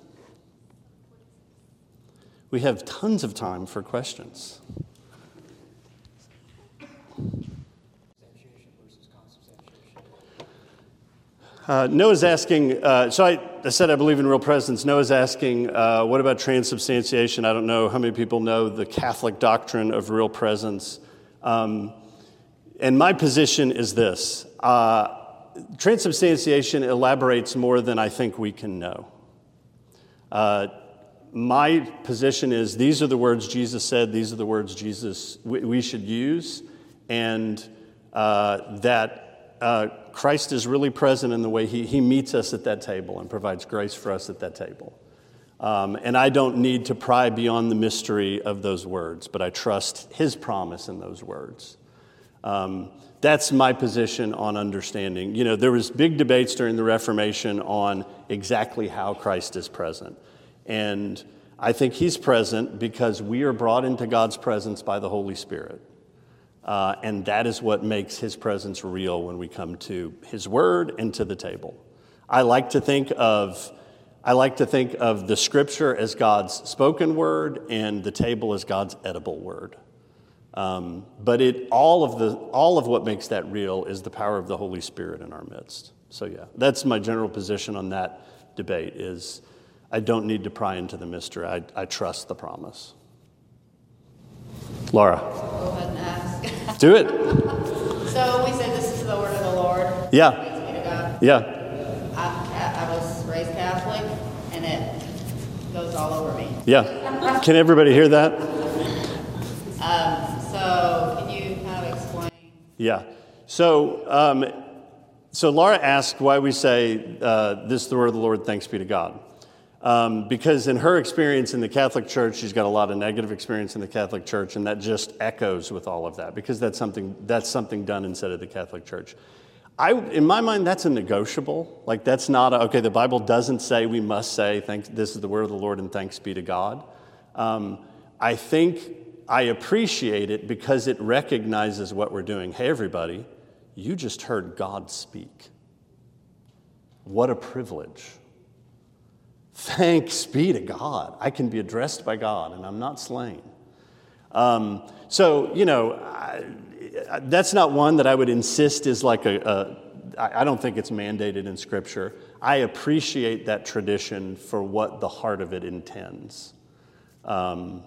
We have tons of time for questions. Uh, Noah's asking, uh, so I, I said I believe in real presence. Noah's asking, uh, what about transubstantiation? I don't know how many people know the Catholic doctrine of real presence. Um, and my position is this. Uh, transubstantiation elaborates more than I think we can know. Uh, my position is these are the words Jesus said, these are the words Jesus we, we should use, and uh, that Uh, Christ is really present in the way he, he meets us at that table and provides grace for us at that table. Um, and I don't need to pry beyond the mystery of those words, but I trust his promise in those words. Um, that's my position on understanding. You know, there was big debates during the Reformation on exactly how Christ is present. And I think he's present because we are brought into God's presence by the Holy Spirit. Uh, and that is what makes his presence real when we come to his word and to the table. I like to think of, I like to think of the scripture as God's spoken word and the table as God's edible word. Um, but it, all of the, all of what makes that real is the power of the Holy Spirit in our midst. So yeah, that's my general position on that debate is I don't need to pry into the mystery. I, I trust the promise. Laura. Go ahead and ask. Do it. So we said this is the word of the Lord. Yeah. Thanks be to God. Yeah. I, I was raised Catholic, and it goes all over me. Yeah. Can everybody hear that? Um, so can you kind of explain? Yeah. So, um, so Laura asked why we say uh, this is the word of the Lord, thanks be to God. Um, because in her experience in the Catholic Church, she's got a lot of negative experience in the Catholic Church, and that just echoes with all of that, because that's something that's something done instead of the Catholic Church. I, in my mind, that's a negotiable. Like, that's not a, okay, the Bible doesn't say we must say, thanks, this is the word of the Lord and thanks be to God. Um, I think I appreciate it because it recognizes what we're doing. Hey, everybody, you just heard God speak. What a privilege. Thanks be to God. I can be addressed by God, and I'm not slain. Um, so, you know, I, that's not one that I would insist is like a, a, I don't think it's mandated in Scripture. I appreciate that tradition for what the heart of it intends. Um,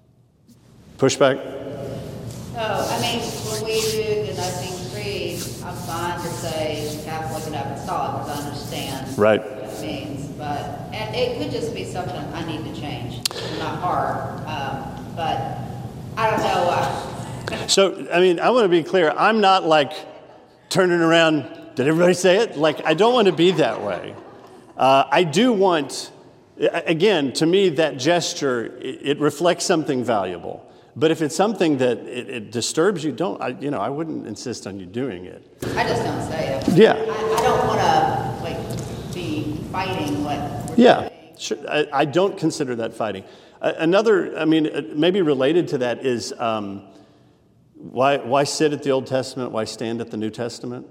pushback? Oh, I mean, when we do the Nicene Creed, I'm fine to say Catholic and Apostolic because I understand Right. what it means. But, and it could just be something I need to change in my heart. Um, but I don't know. Uh, So, I mean, I want to be clear. I'm not like turning around, did everybody say it? Like, I don't want to be that way. Uh, I do want, again, to me, that gesture, it, it reflects something valuable. But if it's something that it, it disturbs you, don't, I, you know, I wouldn't insist on you doing it. I just don't say it. Yeah. I, I don't want to, like, be fighting what we're Yeah. doing. Sure. I, I don't consider that fighting. Uh, another, I mean, uh, maybe related to that is um, why, why sit at the Old Testament? Why stand at the New Testament?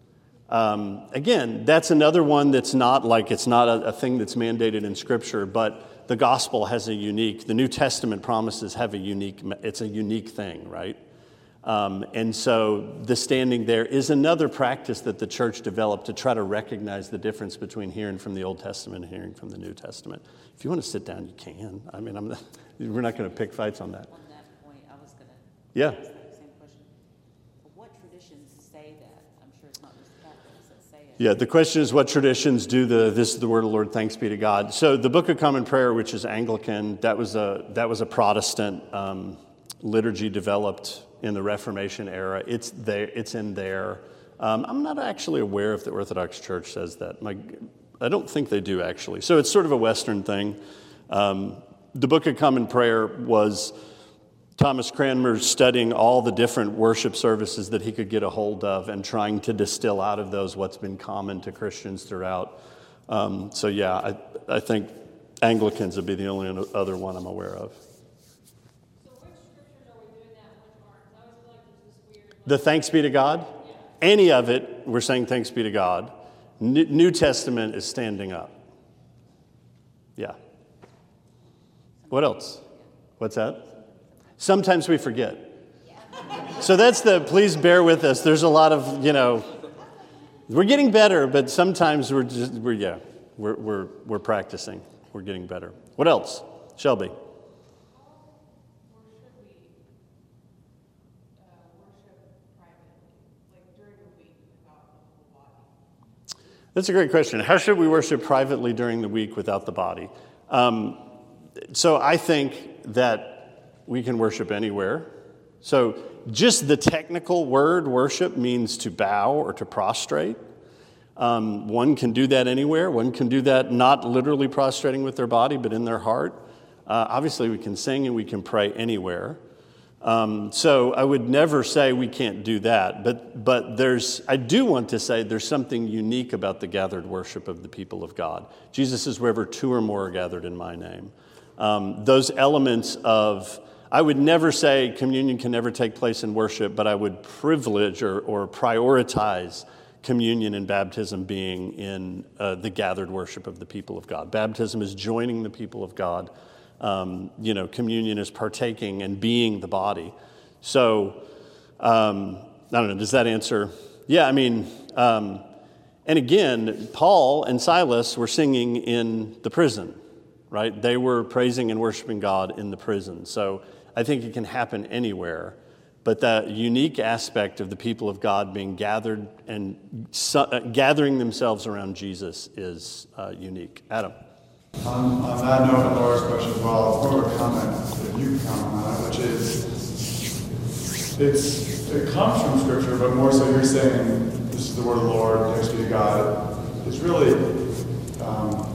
Um, again, that's another one that's not like, it's not a, a thing that's mandated in Scripture, but the gospel has a unique, the New Testament promises have a unique, it's a unique thing, right? Um, and so the standing there is another practice that the church developed to try to recognize the difference between hearing from the Old Testament and hearing from the New Testament. If you want to sit down, you can. I mean, I'm not, we're not going to pick fights on that. On that point, I was going to Yeah. ask that same question. What traditions say that? I'm sure it's not just Catholics that say it. Yeah, the question is what traditions do the, this is the word of the Lord, thanks be to God. So the Book of Common Prayer, which is Anglican, that was a, that was a Protestant um, liturgy developed in the Reformation era. It's there. It's in there. Um, I'm not actually aware if the Orthodox Church says that. My, I don't think they do, actually. So it's sort of a Western thing. Um, the Book of Common Prayer was Thomas Cranmer studying all the different worship services that he could get a hold of and trying to distill out of those what's been common to Christians throughout. Um, so yeah, I, I think Anglicans would be the only other one I'm aware of. So which scriptures are we doing that, which aren't? I always feel like there's this weird... The thanks be to God? Yeah. Any of it, we're saying thanks be to God. N- New Testament is standing up. Yeah. What else? What's that? Sometimes we forget. So that's the, please bear with us. There's a lot of, you know, we're getting better, but sometimes we're just, we're, yeah, we're, we're, we're practicing. We're getting better. What else? Shelby. Or should we uh, worship privately, like during the week without the whole body? That's a great question. How should we worship privately during the week without the body? Um, so I think that we can worship anywhere. So just the technical word worship means to bow or to prostrate. Um, one can do that anywhere. One can do that not literally prostrating with their body, but in their heart. Uh, obviously, we can sing and we can pray anywhere. Um, so I would never say we can't do that. But but there's I do want to say there's something unique about the gathered worship of the people of God. Jesus says, wherever two or more are gathered in my name. Um, those elements of I would never say communion can never take place in worship, but I would privilege or, or prioritize communion and baptism being in uh, the gathered worship of the people of God. Baptism is joining the people of God. Um, you know, communion is partaking and being the body. So, um, I don't know, does that answer? Yeah, I mean, um, and again, Paul and Silas were singing in the prison, right? They were praising and worshiping God in the prison. So I think it can happen anywhere, but that unique aspect of the people of God being gathered and su- uh, gathering themselves around Jesus is uh, unique. Adam. On, on that note, and Laura's question as well, it's more of a comment that you can comment on it, which is, it's it comes from Scripture, but more so you're saying, this is the word of the Lord, thanks be to God. It's really, um,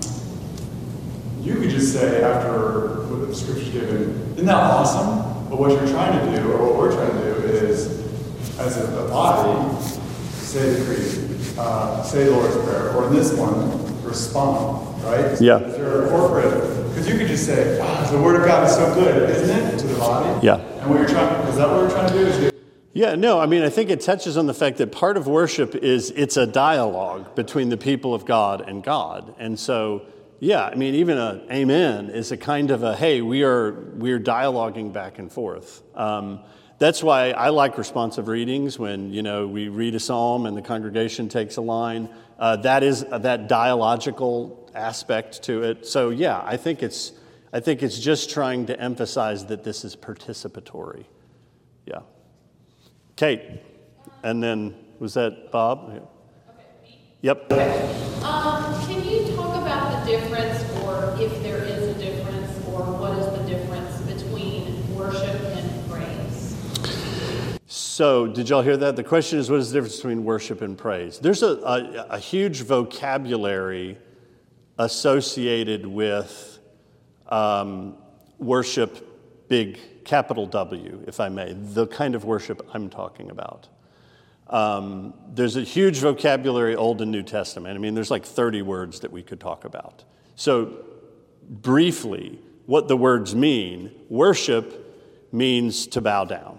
you could just say after what the Scripture's given, isn't that awesome? But what you're trying to do, or what we're trying to do, is, as a, a body, say the creed, uh, say the Lord's Prayer, or in this one, respond, right? Yeah. If you're a corporate, because you could just say, wow, the Word of God is so good, isn't it, to the body? Yeah. And what you're trying, is that what we're trying to do? Is get Yeah, no, I mean, I think it touches on the fact that part of worship is it's a dialogue between the people of God and God. And so, yeah, I mean, even a amen is a kind of a, hey, we are we're dialoguing back and forth. Um, that's why I like responsive readings when, you know, we read a psalm and the congregation takes a line. Uh, that is that dialogical aspect to it. So, yeah, I think it's I think it's just trying to emphasize that this is participatory. Yeah. Kate, and then was that Bob? Okay, me? Yep. Um, can you talk about the difference, or if there is a difference, or what is the difference between worship and praise? So, did y'all hear that? The question is, what is the difference between worship and praise? There's a, a, a huge vocabulary associated with um, worship, big capital W, if I may, the kind of worship I'm talking about. Um, there's a huge vocabulary, Old and New Testament. I mean, there's like thirty words that we could talk about. So, briefly, what the words mean, worship means to bow down.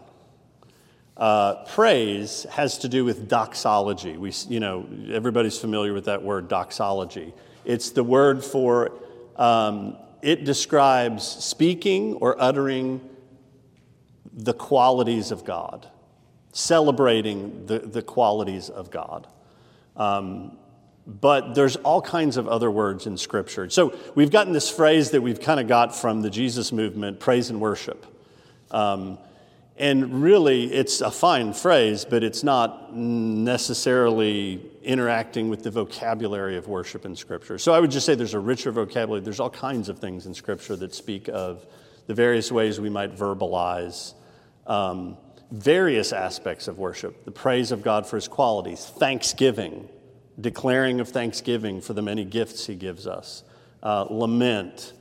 Uh, praise has to do with doxology. We, you know, everybody's familiar with that word, doxology. It's the word for, um, it describes speaking or uttering the qualities of God, celebrating the, the qualities of God. Um, but there's all kinds of other words in Scripture. So we've gotten this phrase that we've kind of got from the Jesus movement, praise and worship. Um, and really, it's a fine phrase, but it's not necessarily interacting with the vocabulary of worship in Scripture. So I would just say there's a richer vocabulary. There's all kinds of things in Scripture that speak of the various ways we might verbalize Um, various aspects of worship, the praise of God for his qualities, thanksgiving, declaring of thanksgiving for the many gifts he gives us, uh, lament,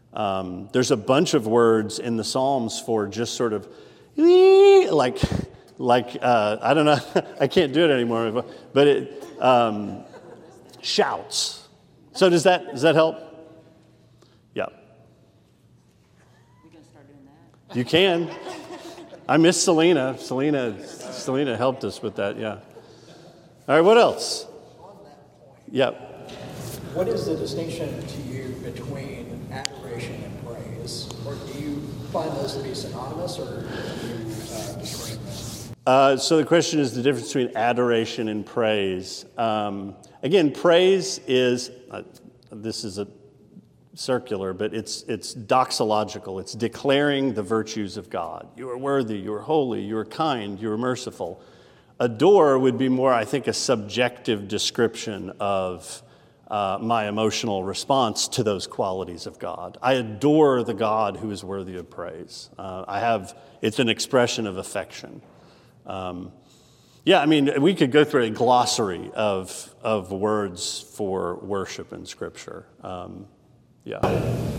Um, there's a bunch of words in the Psalms for just sort of like, like uh, I don't know, I can't do it anymore, but it um, shouts. So does that does that help? Yeah. We gonna start doing that? You can. I miss Selena. Selena, Selena helped us with that. Yeah. All right. What else? On that point, Yep. what is the distinction to you between adoration and praise? Or do you find those to be synonymous, or do you uh, discern them? Uh, so the question is the difference between adoration and praise. Um, again, praise is uh, this is a circular, but it's it's doxological. It's declaring the virtues of God. You are worthy. You are holy. You are kind. You are merciful. Adore would be more, I think, a subjective description of uh, my emotional response to those qualities of God. I adore the God who is worthy of praise. Uh, I have. It's an expression of affection. Um, yeah, I mean, we could go through a glossary of of words for worship in Scripture. Um, yeah. Uh,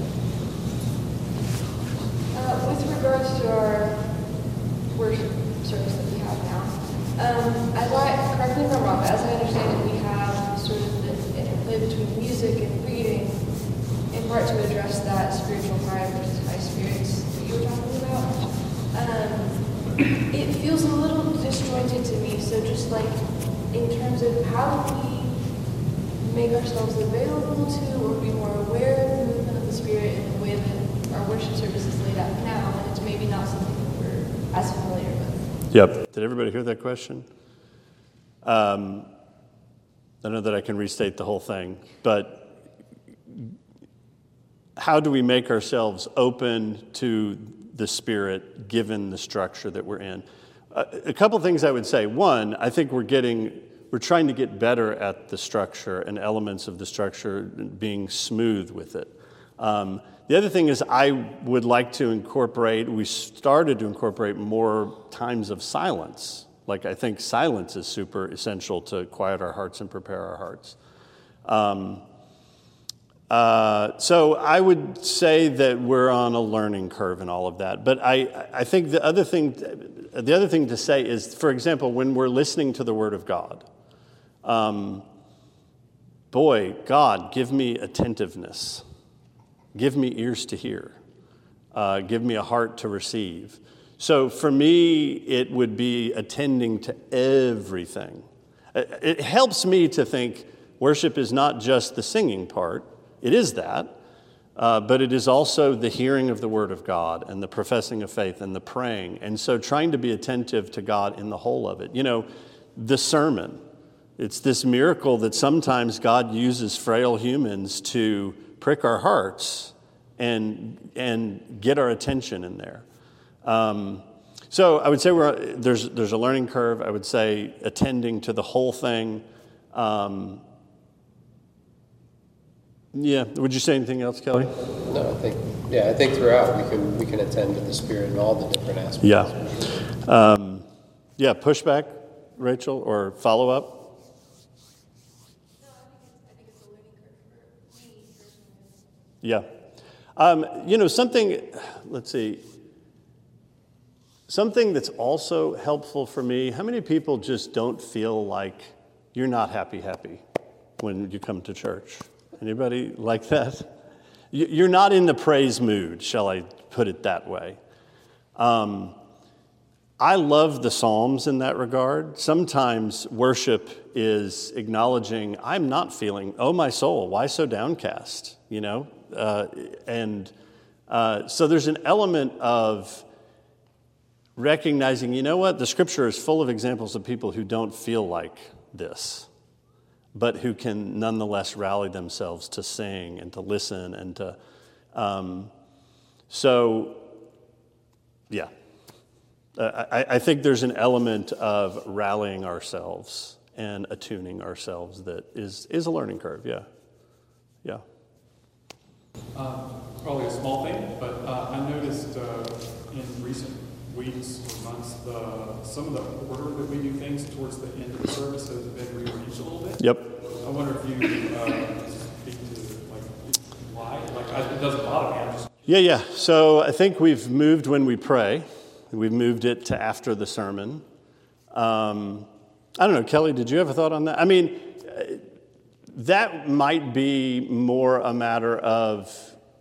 with regards to our worship service that we have now, um, I like, correct me if I'm wrong, but as I understand it, we have sort of the interplay between music and reading, in part to address that spiritual pride versus high spirits that you were talking about. Um, it feels a little disjointed to me, so just like in terms of how do we make ourselves available to or be more aware of the movement of the Spirit in the way that our worship service is laid out now, and it's maybe not something that we're as familiar with. Yep. Did everybody hear that question? Um, I know that I can restate the whole thing, but how do we make ourselves open to the Spirit given the structure that we're in? Uh, a couple things I would say. One, I think we're getting, we're trying to get better at the structure and elements of the structure, being smooth with it. Um, the other thing is I would like to incorporate, we started to incorporate more times of silence. Like I think silence is super essential to quiet our hearts and prepare our hearts. Um, uh, so I would say that we're on a learning curve and all of that. But I, I think the other thing, the other thing to say is, for example, when we're listening to the Word of God, um, boy, God, give me attentiveness. Give me ears to hear. Uh, give me a heart to receive. So for me, it would be attending to everything. It helps me to think worship is not just the singing part. It is that. Uh, but it is also the hearing of the Word of God and the professing of faith and the praying. And so trying to be attentive to God in the whole of it. You know, the sermon. It's this miracle that sometimes God uses frail humans to prick our hearts and and get our attention in there. Um, so I would say we're there's there's a learning curve. I would say attending to the whole thing. Um, yeah. Would you say anything else, Kelly? No, I think yeah, I think throughout we can we can attend to the Spirit in all the different aspects. Yeah. Um, yeah. Pushback, Rachel, or follow up. Yeah. Um, you know, something, let's see, something that's also helpful for me, how many people just don't feel like you're not happy, happy when you come to church? Anybody like that? You're not in the praise mood, shall I put it that way. Um, I love the Psalms in that regard. Sometimes worship is acknowledging, I'm not feeling, oh, my soul, why so downcast, you know? Uh, and uh, so there's an element of recognizing, you know what, the Scripture is full of examples of people who don't feel like this, but who can nonetheless rally themselves to sing and to listen and to, um, so, yeah. Uh, I, I think there's an element of rallying ourselves and attuning ourselves that is, is a learning curve, yeah, yeah. Uh, probably a small thing, but uh, I noticed uh, in recent weeks or months, the, some of the order that we do things towards the end of the service has been rearranged a little bit. Yep. I wonder if you uh, speak to like why. Like I, it doesn't bother me. I'm just Yeah, yeah. So I think we've moved when we pray. We've moved it to after the sermon. Um, I don't know, Kelly, did you have a thought on that? I mean, that might be more a matter of,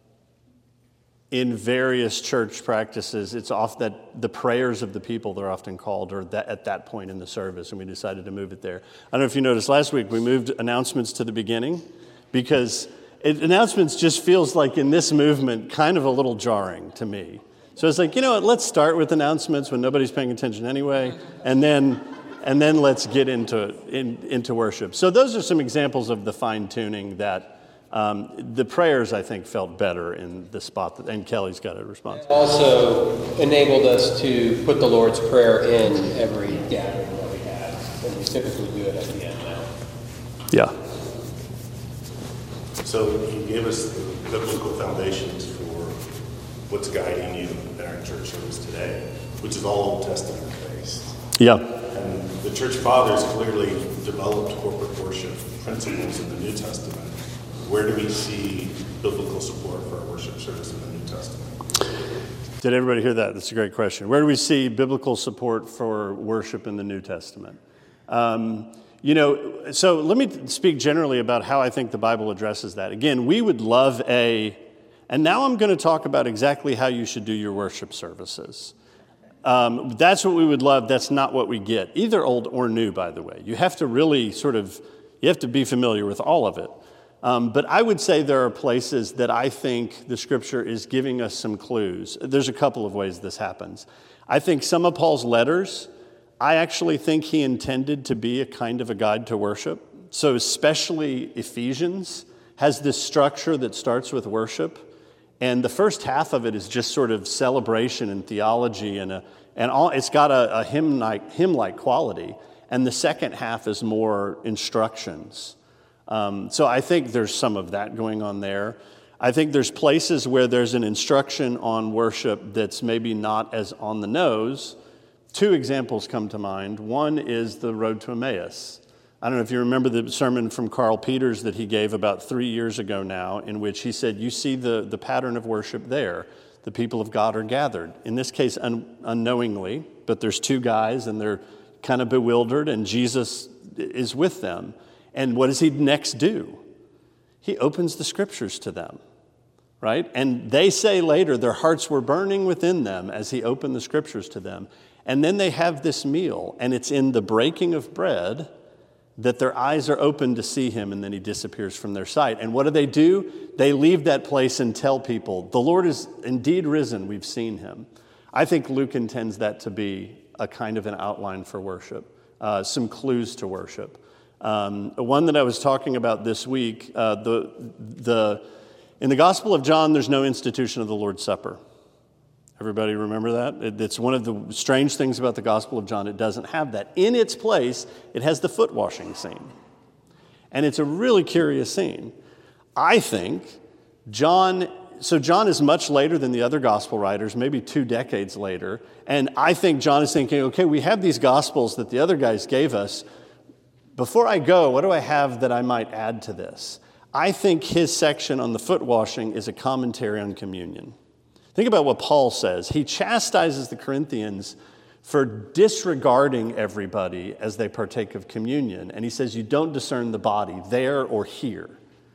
in various church practices, it's off that the prayers of the people, they're often called, or that at that point in the service, and we decided to move it there. I don't know if you noticed last week, we moved announcements to the beginning, because it, announcements just feels like in this movement kind of a little jarring to me. So it's like, you know what, let's start with announcements when nobody's paying attention anyway, and then and then let's get into in, into worship. So those are some examples of the fine-tuning that um, the prayers, I think, felt better in the spot, that, and Kelly's got a response. It also enabled us to put the Lord's Prayer in every gathering that we had, and we typically do it at the end now. Yeah. So you gave us the biblical foundations for what's guiding you in our church service today, which is all Old Testament based. Yeah. And the church fathers clearly developed corporate worship principles in the New Testament. Where do we see biblical support for our worship service in the New Testament? Did everybody hear that? That's a great question. Where do we see biblical support for worship in the New Testament? Um, you know, so let me speak generally about how I think the Bible addresses that. Again, we would love a, and now I'm going to talk about exactly how you should do your worship services. Um, that's what we would love. That's not what we get, either old or new, by the way. You have to really sort of, you have to be familiar with all of it. Um, but I would say there are places that I think the Scripture is giving us some clues. There's a couple of ways this happens. I think some of Paul's letters, I actually think he intended to be a kind of a guide to worship. So especially Ephesians has this structure that starts with worship. And the first half of it is just sort of celebration and theology, and a, and all, it's got a, a hymn-like, hymn-like quality. And the second half is more instructions. Um, so I think there's some of that going on there. I think there's places where there's an instruction on worship that's maybe not as on the nose. Two examples come to mind. One is the road to Emmaus. I don't know if you remember the sermon from Carl Peters that he gave about three years ago now, in which he said, you see the, the pattern of worship there. The people of God are gathered. In this case, un- unknowingly, but there's two guys, and they're kind of bewildered, and Jesus is with them. And what does he next do? He opens the Scriptures to them, right? And they say later their hearts were burning within them as he opened the Scriptures to them. And then they have this meal, and it's in the breaking of bread that their eyes are open to see him, and then he disappears from their sight. And what do they do? They leave that place and tell people, the Lord is indeed risen, we've seen him. I think Luke intends that to be a kind of an outline for worship, uh, some clues to worship. Um, one that I was talking about this week, uh, the the in the Gospel of John, there's no institution of the Lord's Supper. Everybody remember that? It, it's one of the strange things about the Gospel of John. It doesn't have that. In its place, it has the foot washing scene. And it's a really curious scene. I think John, so John is much later than the other gospel writers, maybe two decades later. And I think John is thinking, okay, we have these gospels that the other guys gave us. Before I go, what do I have that I might add to this? I think his section on the foot washing is a commentary on communion. Think about what Paul says. He chastises the Corinthians for disregarding everybody as they partake of communion. And he says, you don't discern the body there or here.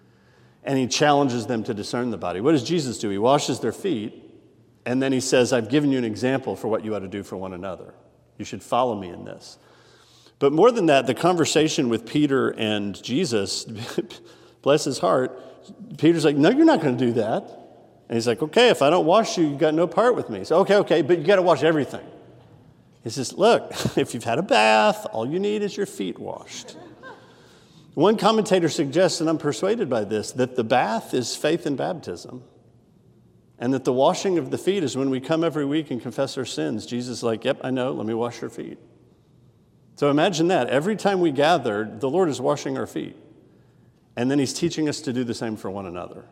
And he challenges them to discern the body. What does Jesus do? He washes their feet, and then he says, I've given you an example for what you ought to do for one another. You should follow me in this. But more than that, the conversation with Peter and Jesus, bless his heart, Peter's like, no, you're not going to do that. And he's like, okay, if I don't wash you, you got no part with me. So, okay, okay, but you got to wash everything. He says, look, if you've had a bath, all you need is your feet washed. One commentator suggests, and I'm persuaded by this, that the bath is faith in baptism. And that the washing of the feet is when we come every week and confess our sins. Jesus is like, yep, I know, let me wash your feet. So imagine that. Every time we gather, the Lord is washing our feet. And then he's teaching us to do the same for one another.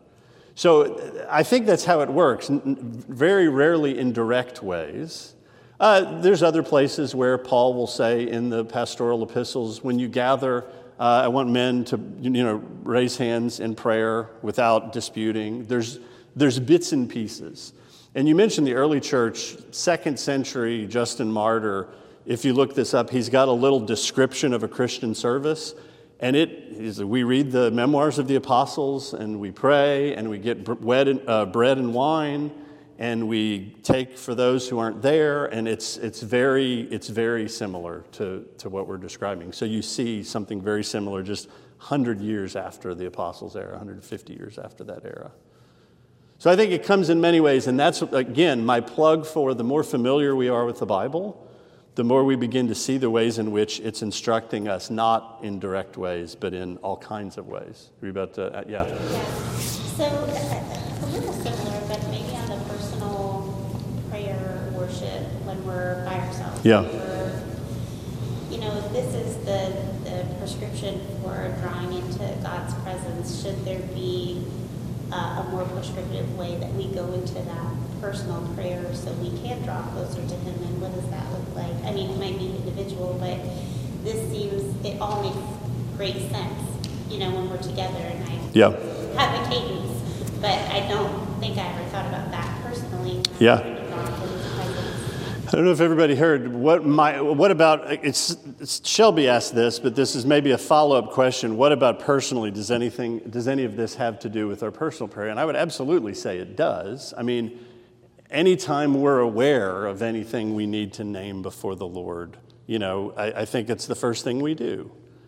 So I think that's how it works, very rarely in direct ways. Uh, there's other places where Paul will say in the pastoral epistles, when you gather, uh, I want men to you know raise hands in prayer without disputing. There's there's bits and pieces. And you mentioned the early church, second century, Justin Martyr. If you look this up, he's got a little description of a Christian service. And it is, we read the memoirs of the apostles, and we pray, and we get bread and, uh, bread and wine, and we take for those who aren't there. And it's it's very it's very similar to, to what we're describing. So you see something very similar just one hundred years after the apostles' era, one hundred fifty years after that era. So I think it comes in many ways, and that's, again, my plug for the more familiar we are with the Bible, the more we begin to see the ways in which it's instructing us, not in direct ways, but in all kinds of ways. Are you about to, uh, yeah? Yeah. So uh, a little similar, but maybe on the personal prayer worship when we're by ourselves. Yeah. We're, you know, if this is the, the prescription for drawing into God's presence, should there be uh, a more prescriptive way that we go into that personal prayer so we can draw closer to Him, and what does that look like? I mean, it might be individual, but this seems, it all makes great sense, you know, when we're together, and I Yeah. have a cadence, but I don't think I ever thought about that personally. Yeah. Trying to draw to His presence. I don't know if everybody heard, what my, what about, it's, it's Shelby asked this, but this is maybe a follow-up question. What about personally? Does anything, does any of this have to do with our personal prayer? And I would absolutely say it does. I mean, anytime we're aware of anything we need to name before the Lord, you know, I, I think it's the first thing we do.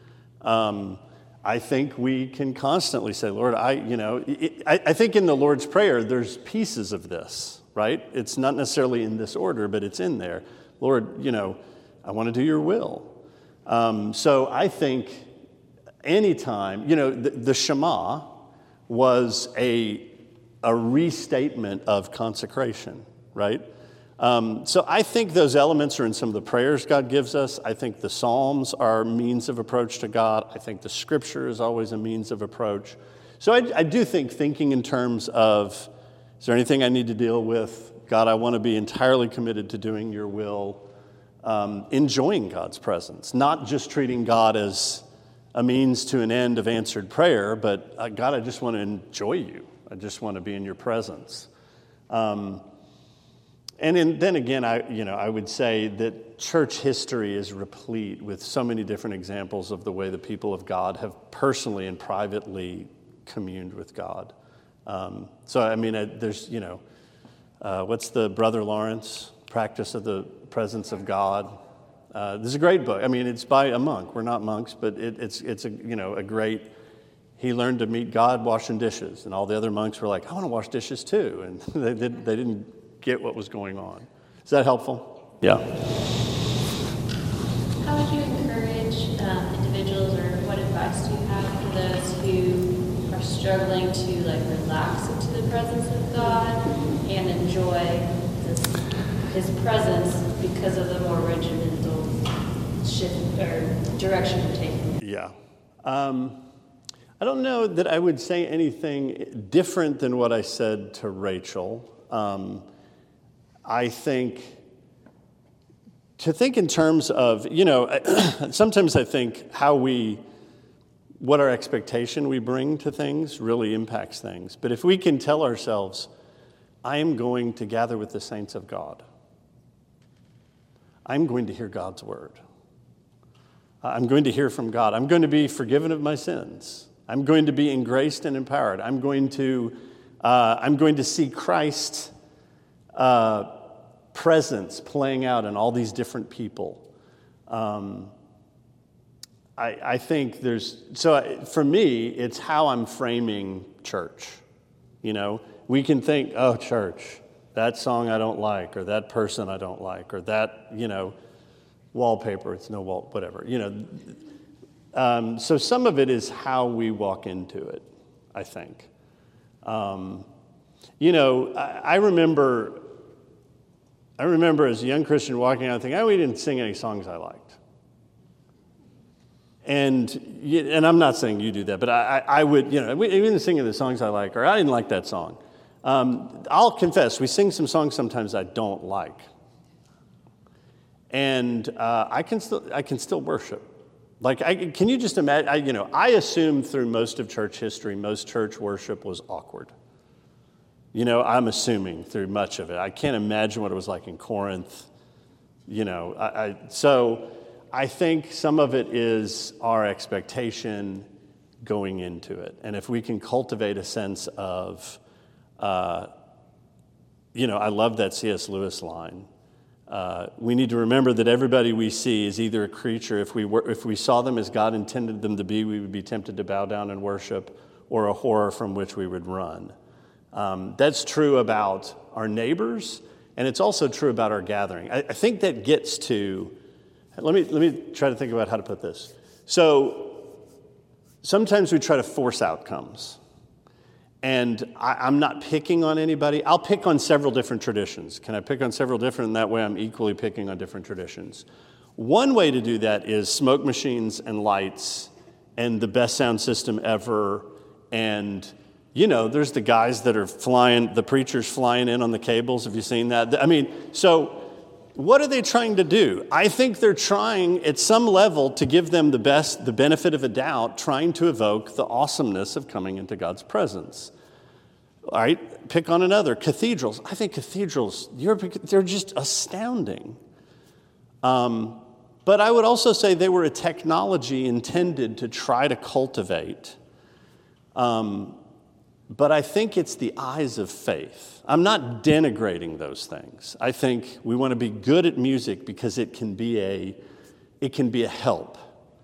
Um, I think we can constantly say, Lord, I, you know, it, I, I think in the Lord's Prayer, there's pieces of this, right? It's not necessarily in this order, but it's in there. Lord, you know, I want to do your will. Um, so I think anytime, you know, the, the Shema was a a restatement of consecration, right? Um, so I think those elements are in some of the prayers God gives us. I think the Psalms are means of approach to God. I think the Scripture is always a means of approach. So I, I do think thinking in terms of, is there anything I need to deal with? God, I want to be entirely committed to doing your will, um, enjoying God's presence, not just treating God as a means to an end of answered prayer, but uh, God, I just want to enjoy you. I just want to be in your presence. Um, and in, then again, I, you know, I would say that church history is replete with so many different examples of the way the people of God have personally and privately communed with God. Um, so, I mean, I, there's, you know, uh, what's the Brother Lawrence, Practice of the Presence of God? Uh, this is a great book. I mean, it's by a monk. We're not monks, but it, it's, it's a, you know, a great... He learned to meet God washing dishes, and all the other monks were like, I want to wash dishes too, and they, did, they didn't get what was going on. Is that helpful? Yeah. How would you encourage um, individuals, or what advice do you have for those who are struggling to like relax into the presence of God and enjoy this, His presence because of the more regimental shift or direction we're taking? Yeah. Um, I don't know that I would say anything different than what I said to Rachel. Um, I think to think in terms of, you know, sometimes I think how we, what our expectation we bring to things really impacts things. But if we can tell ourselves, I am going to gather with the saints of God. I'm going to hear God's word. I'm going to hear from God. I'm going to be forgiven of my sins. I'm going to be engraced and empowered. I'm going to, uh, I'm going to see Christ's uh, presence playing out in all these different people. Um, I, I think there's, so for me, it's how I'm framing church. You know, we can think, oh, church, that song I don't like, or that person I don't like, or that, you know, wallpaper, it's no wall, whatever, you know. Um, so some of it is how we walk into it, I think. Um, you know, I, I remember, I remember as a young Christian walking out thinking, oh, we didn't sing any songs I liked. And and I'm not saying you do that, but I, I would, you know, we didn't sing the songs I like, or I didn't like that song. Um, I'll confess, we sing some songs sometimes I don't like. And uh, I can still I can still worship. Like, I, can you just imagine, I, you know, I assume through most of church history, most church worship was awkward. You know, I'm assuming through much of it. I can't imagine what it was like in Corinth. You know, I, I so I think some of it is our expectation going into it. And if we can cultivate a sense of, uh, you know, I love that C S Lewis line. Uh, we need to remember that everybody we see is either a creature. If we were, if we saw them as God intended them to be, we would be tempted to bow down and worship, or a horror from which we would run. Um, that's true about our neighbors, and it's also true about our gathering. I, I think that gets to, let me let me try to think about how to put this. So sometimes we try to force outcomes. And I, I'm not picking on anybody. I'll pick on several different traditions. Can I pick on several different? And that way I'm equally picking on different traditions. One way to do that is smoke machines and lights and the best sound system ever. And, you know, there's the guys that are flying, the preachers flying in on the cables. Have you seen that? I mean, so what are they trying to do? I think they're trying at some level to give them the best, the benefit of a doubt, trying to evoke the awesomeness of coming into God's presence. All right, pick on another. Cathedrals. I think cathedrals, you're, they're just astounding. Um, but I would also say they were a technology intended to try to cultivate. Um, but I think it's the eyes of faith. I'm not denigrating those things. I think we want to be good at music because it can be a, it can be a help.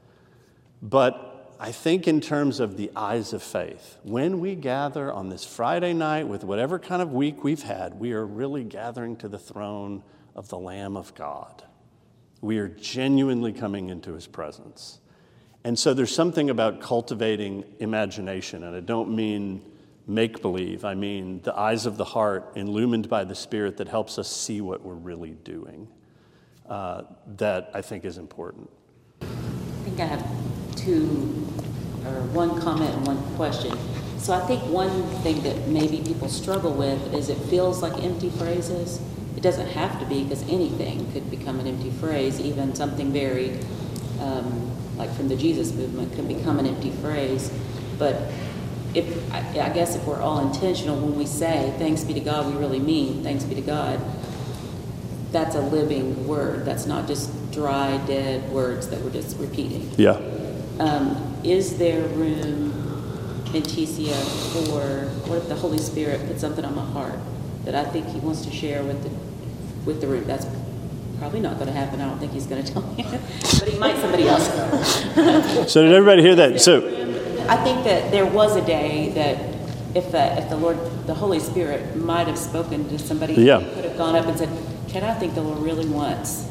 But I think in terms of the eyes of faith, when we gather on this Friday night with whatever kind of week we've had, we are really gathering to the throne of the Lamb of God. We are genuinely coming into his presence. And so there's something about cultivating imagination, and I don't mean make-believe. I mean the eyes of the heart illumined by the Spirit that helps us see what we're really doing. Uh, that I think is important. I think I have two, or one comment and one question. So I think one thing that maybe people struggle with is it feels like empty phrases. It doesn't have to be, because anything could become an empty phrase. Even something very, um, like from the Jesus movement, can become an empty phrase. But if I, I guess if we're all intentional when we say, thanks be to God, we really mean, thanks be to God, that's a living word. That's not just dry, dead words that we're just repeating. Yeah. Um, is there room in T C F for, what if the Holy Spirit put something on my heart that I think he wants to share with the with the room? That's probably not going to happen. I don't think he's going to tell me, but he might somebody else. So did everybody hear that? So I think that there was a day that if the, if the Lord, the Holy Spirit might have spoken to somebody, yeah. He could have gone up and said, Ken, I think the Lord really wants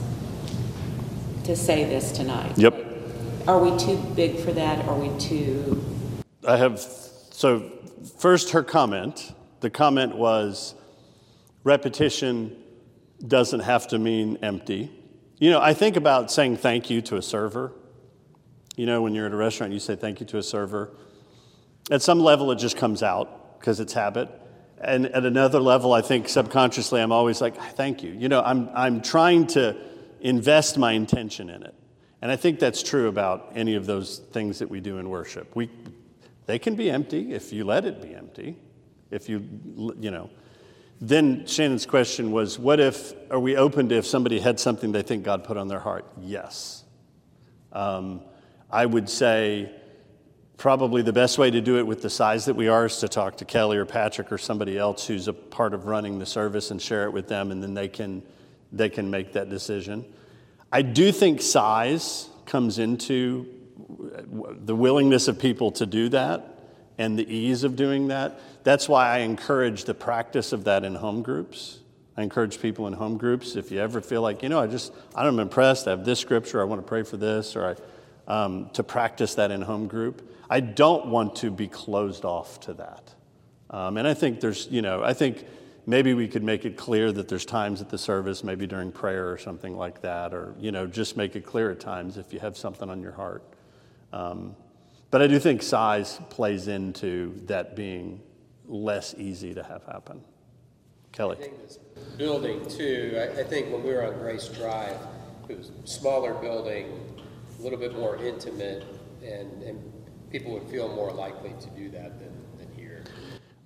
to say this tonight. Yep. Like, are we too big for that? Are we too... I have, so first her comment. The comment was, repetition doesn't have to mean empty. You know, I think about saying thank you to a server. You know, when you're at a restaurant, you say thank you to a server. At some level, it just comes out because it's habit. And at another level, I think subconsciously, I'm always like, thank you. You know, I'm I'm trying to invest my intention in it. And I think that's true about any of those things that we do in worship. We, they can be empty if you let it be empty. If you, you know. Then Shannon's question was, what if, are we open to if somebody had something they think God put on their heart? Yes. Um, I would say probably the best way to do it with the size that we are is to talk to Kelly or Patrick or somebody else who's a part of running the service and share it with them, and then they can they can make that decision. I do think size comes into the willingness of people to do that and the ease of doing that. That's why I encourage the practice of that in home groups. I encourage people in home groups, if you ever feel like, you know, I just, I'm impressed, I have this scripture, I want to pray for this, or I, um, to practice that in home group. I don't want to be closed off to that. Um, and I think there's, you know, I think maybe we could make it clear that there's times at the service, maybe during prayer or something like that, or, you know, just make it clear at times if you have something on your heart. Um, but I do think size plays into that being less easy to have happen. Kelly. I think this building, too, I, I think when we were on Grace Drive, it was a smaller building, a little bit more intimate, and, and people would feel more likely to do that than, than here.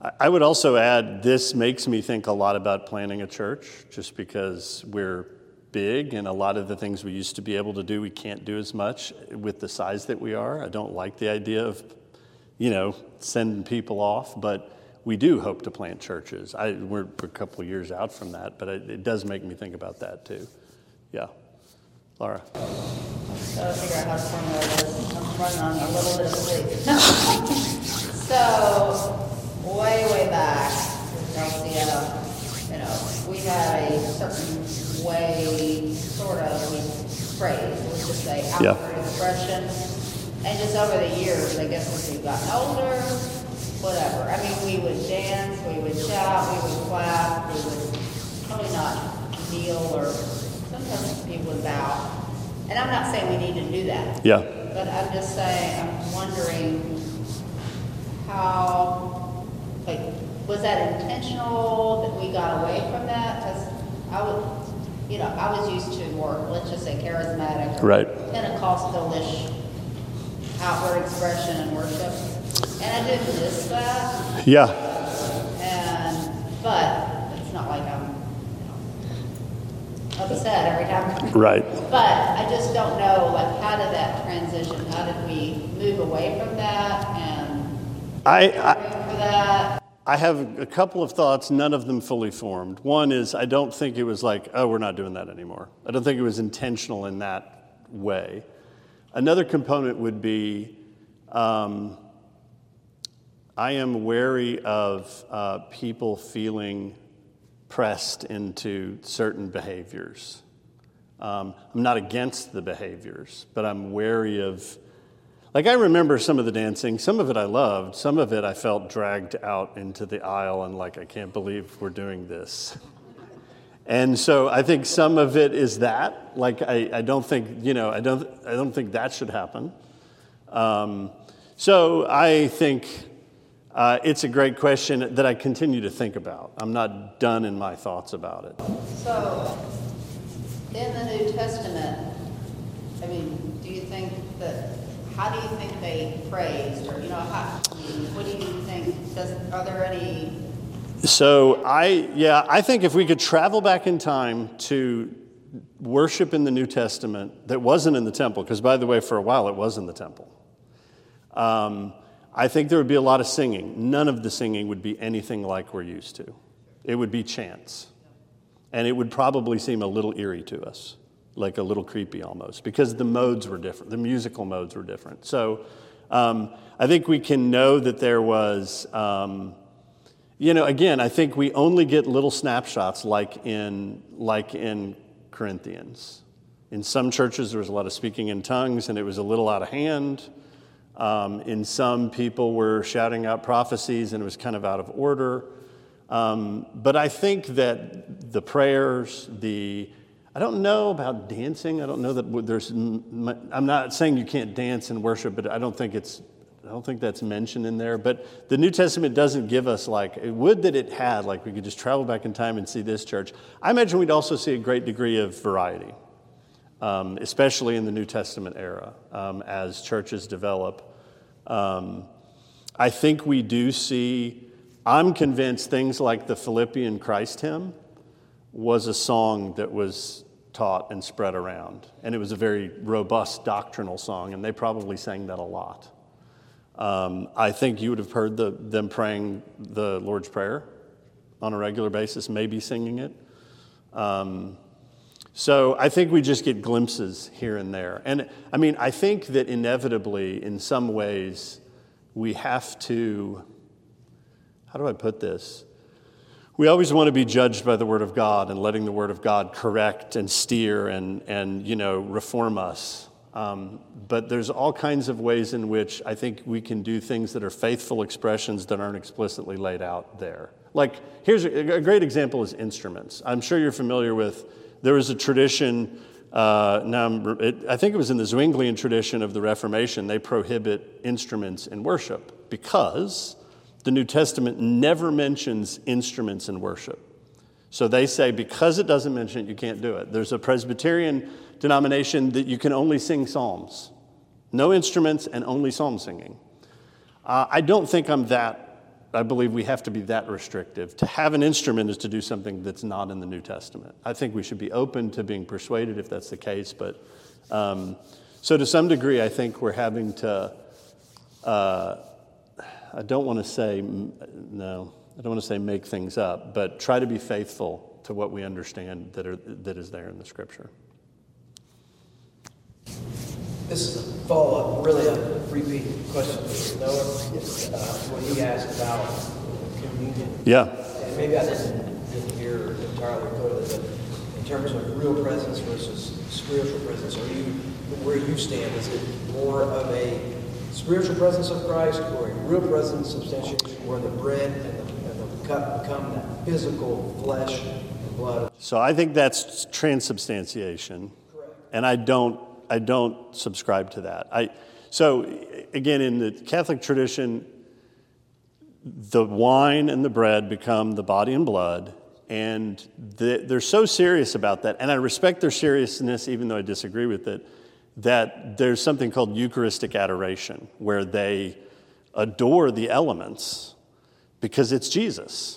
I- I would also add, this makes me think a lot about planning a church, just because we're big and a lot of the things we used to be able to do, we can't do as much with the size that we are. I don't like the idea of, you know, sending people off, but we do hope to plant churches. I, we're a couple of years out from that, but it, it does make me think about that too. Yeah. Laura. So I figure out how to formulate this. I'm running on a little bit of sleep. So, way, way back with L C F, you know, we had a certain way, sort of, we phrase, let's just say outward Yeah. expression. And just over the years, I guess as we've gotten older, whatever. I mean, we would dance, we would shout, we would clap, we would probably not kneel, or sometimes people would bow. And I'm not saying we need to do that. Yeah. But I'm just saying, I'm wondering how, like, was that intentional that we got away from that? Because I would, you know, I was used to more, let's just say charismatic or Right. Pentecostal-ish outward expression and worship. And I did miss that. Yeah. And, but it's not like I'm, you know, upset every time. Right. But I just don't know, like, how did that transition? How did we move away from that and I, room I for that? I have a couple of thoughts, none of them fully formed. One is, I don't think it was like, oh, we're not doing that anymore. I don't think it was intentional in that way. Another component would be, um, I am wary of uh, people feeling pressed into certain behaviors. Um, I'm not against the behaviors, but I'm wary of, like, I remember some of the dancing. Some of it I loved. Some of it I felt dragged out into the aisle and like, I can't believe we're doing this. And so I think some of it is that. Like, I, I don't think, you know, I don't, I don't think that should happen. Um, so I think uh, it's a great question that I continue to think about. I'm not done in my thoughts about it. So, in the New Testament, I mean, do you think that, how do you think they praised, or, you know, how, I mean, what do you think, does, are there any? So I, yeah, I think if we could travel back in time to worship in the New Testament that wasn't in the temple, because by the way, for a while it was in the temple, um, I think there would be a lot of singing. None of the singing would be anything like we're used to. It would be chants. And it would probably seem a little eerie to us, like a little creepy almost, because the modes were different. The musical modes were different. So um, I think we can know that there was... Um, You know, again, I think we only get little snapshots like in like in Corinthians. In some churches, there was a lot of speaking in tongues, and it was a little out of hand. Um, in some, people were shouting out prophecies, and it was kind of out of order. Um, but I think that the prayers, the I don't know about dancing. I don't know that there's. I'm not saying you can't dance and worship, but I don't think it's. I don't think that's mentioned in there, but the New Testament doesn't give us like, it would that it had, like we could just travel back in time and see this church. I imagine we'd also see a great degree of variety, um, especially in the New Testament era, um, as churches develop. Um, I think we do see, I'm convinced things like the Philippian Christ hymn was a song that was taught and spread around, and it was a very robust doctrinal song, and they probably sang that a lot. Um, I think you would have heard the, them praying the Lord's Prayer on a regular basis, maybe singing it. Um, so I think we just get glimpses here and there. And I mean, I think that inevitably, in some ways, we have to, how do I put this? We always want to be judged by the Word of God and letting the Word of God correct and steer and, and you know, reform us. Um, but there's all kinds of ways in which I think we can do things that are faithful expressions that aren't explicitly laid out there. Like, here's a, a great example is instruments. I'm sure you're familiar with, there was a tradition, uh, now I'm, it, I think it was in the Zwinglian tradition of the Reformation, they prohibit instruments in worship because the New Testament never mentions instruments in worship. So they say because it doesn't mention it, you can't do it. There's a Presbyterian denomination that you can only sing psalms. No instruments and only psalm singing. Uh, I don't think I'm that I believe we have to be that restrictive. To have an instrument is to do something that's not in the New Testament. I think we should be open to being persuaded if that's the case, but um, so to some degree, I think we're having to, uh, I don't want to say, no, I don't want to say make things up, but try to be faithful to what we understand that are, that is there in the Scripture. This is a follow-up, really a repeat question for Noah, uh, what he asked about communion. Yeah. And maybe I didn't, didn't hear entirely clearly, but in terms of real presence versus spiritual presence, are you, where you stand, is it more of a spiritual presence of Christ or a real presence substantiation where the bread and the, and the cup become that physical flesh and blood? So I think that's transubstantiation. Correct. And I don't I don't subscribe to that. I so again, in the Catholic tradition, the wine and the bread become the body and blood, and the, they're so serious about that. And I respect their seriousness, even though I disagree with it, that there's something called Eucharistic adoration, where they adore the elements because it's Jesus.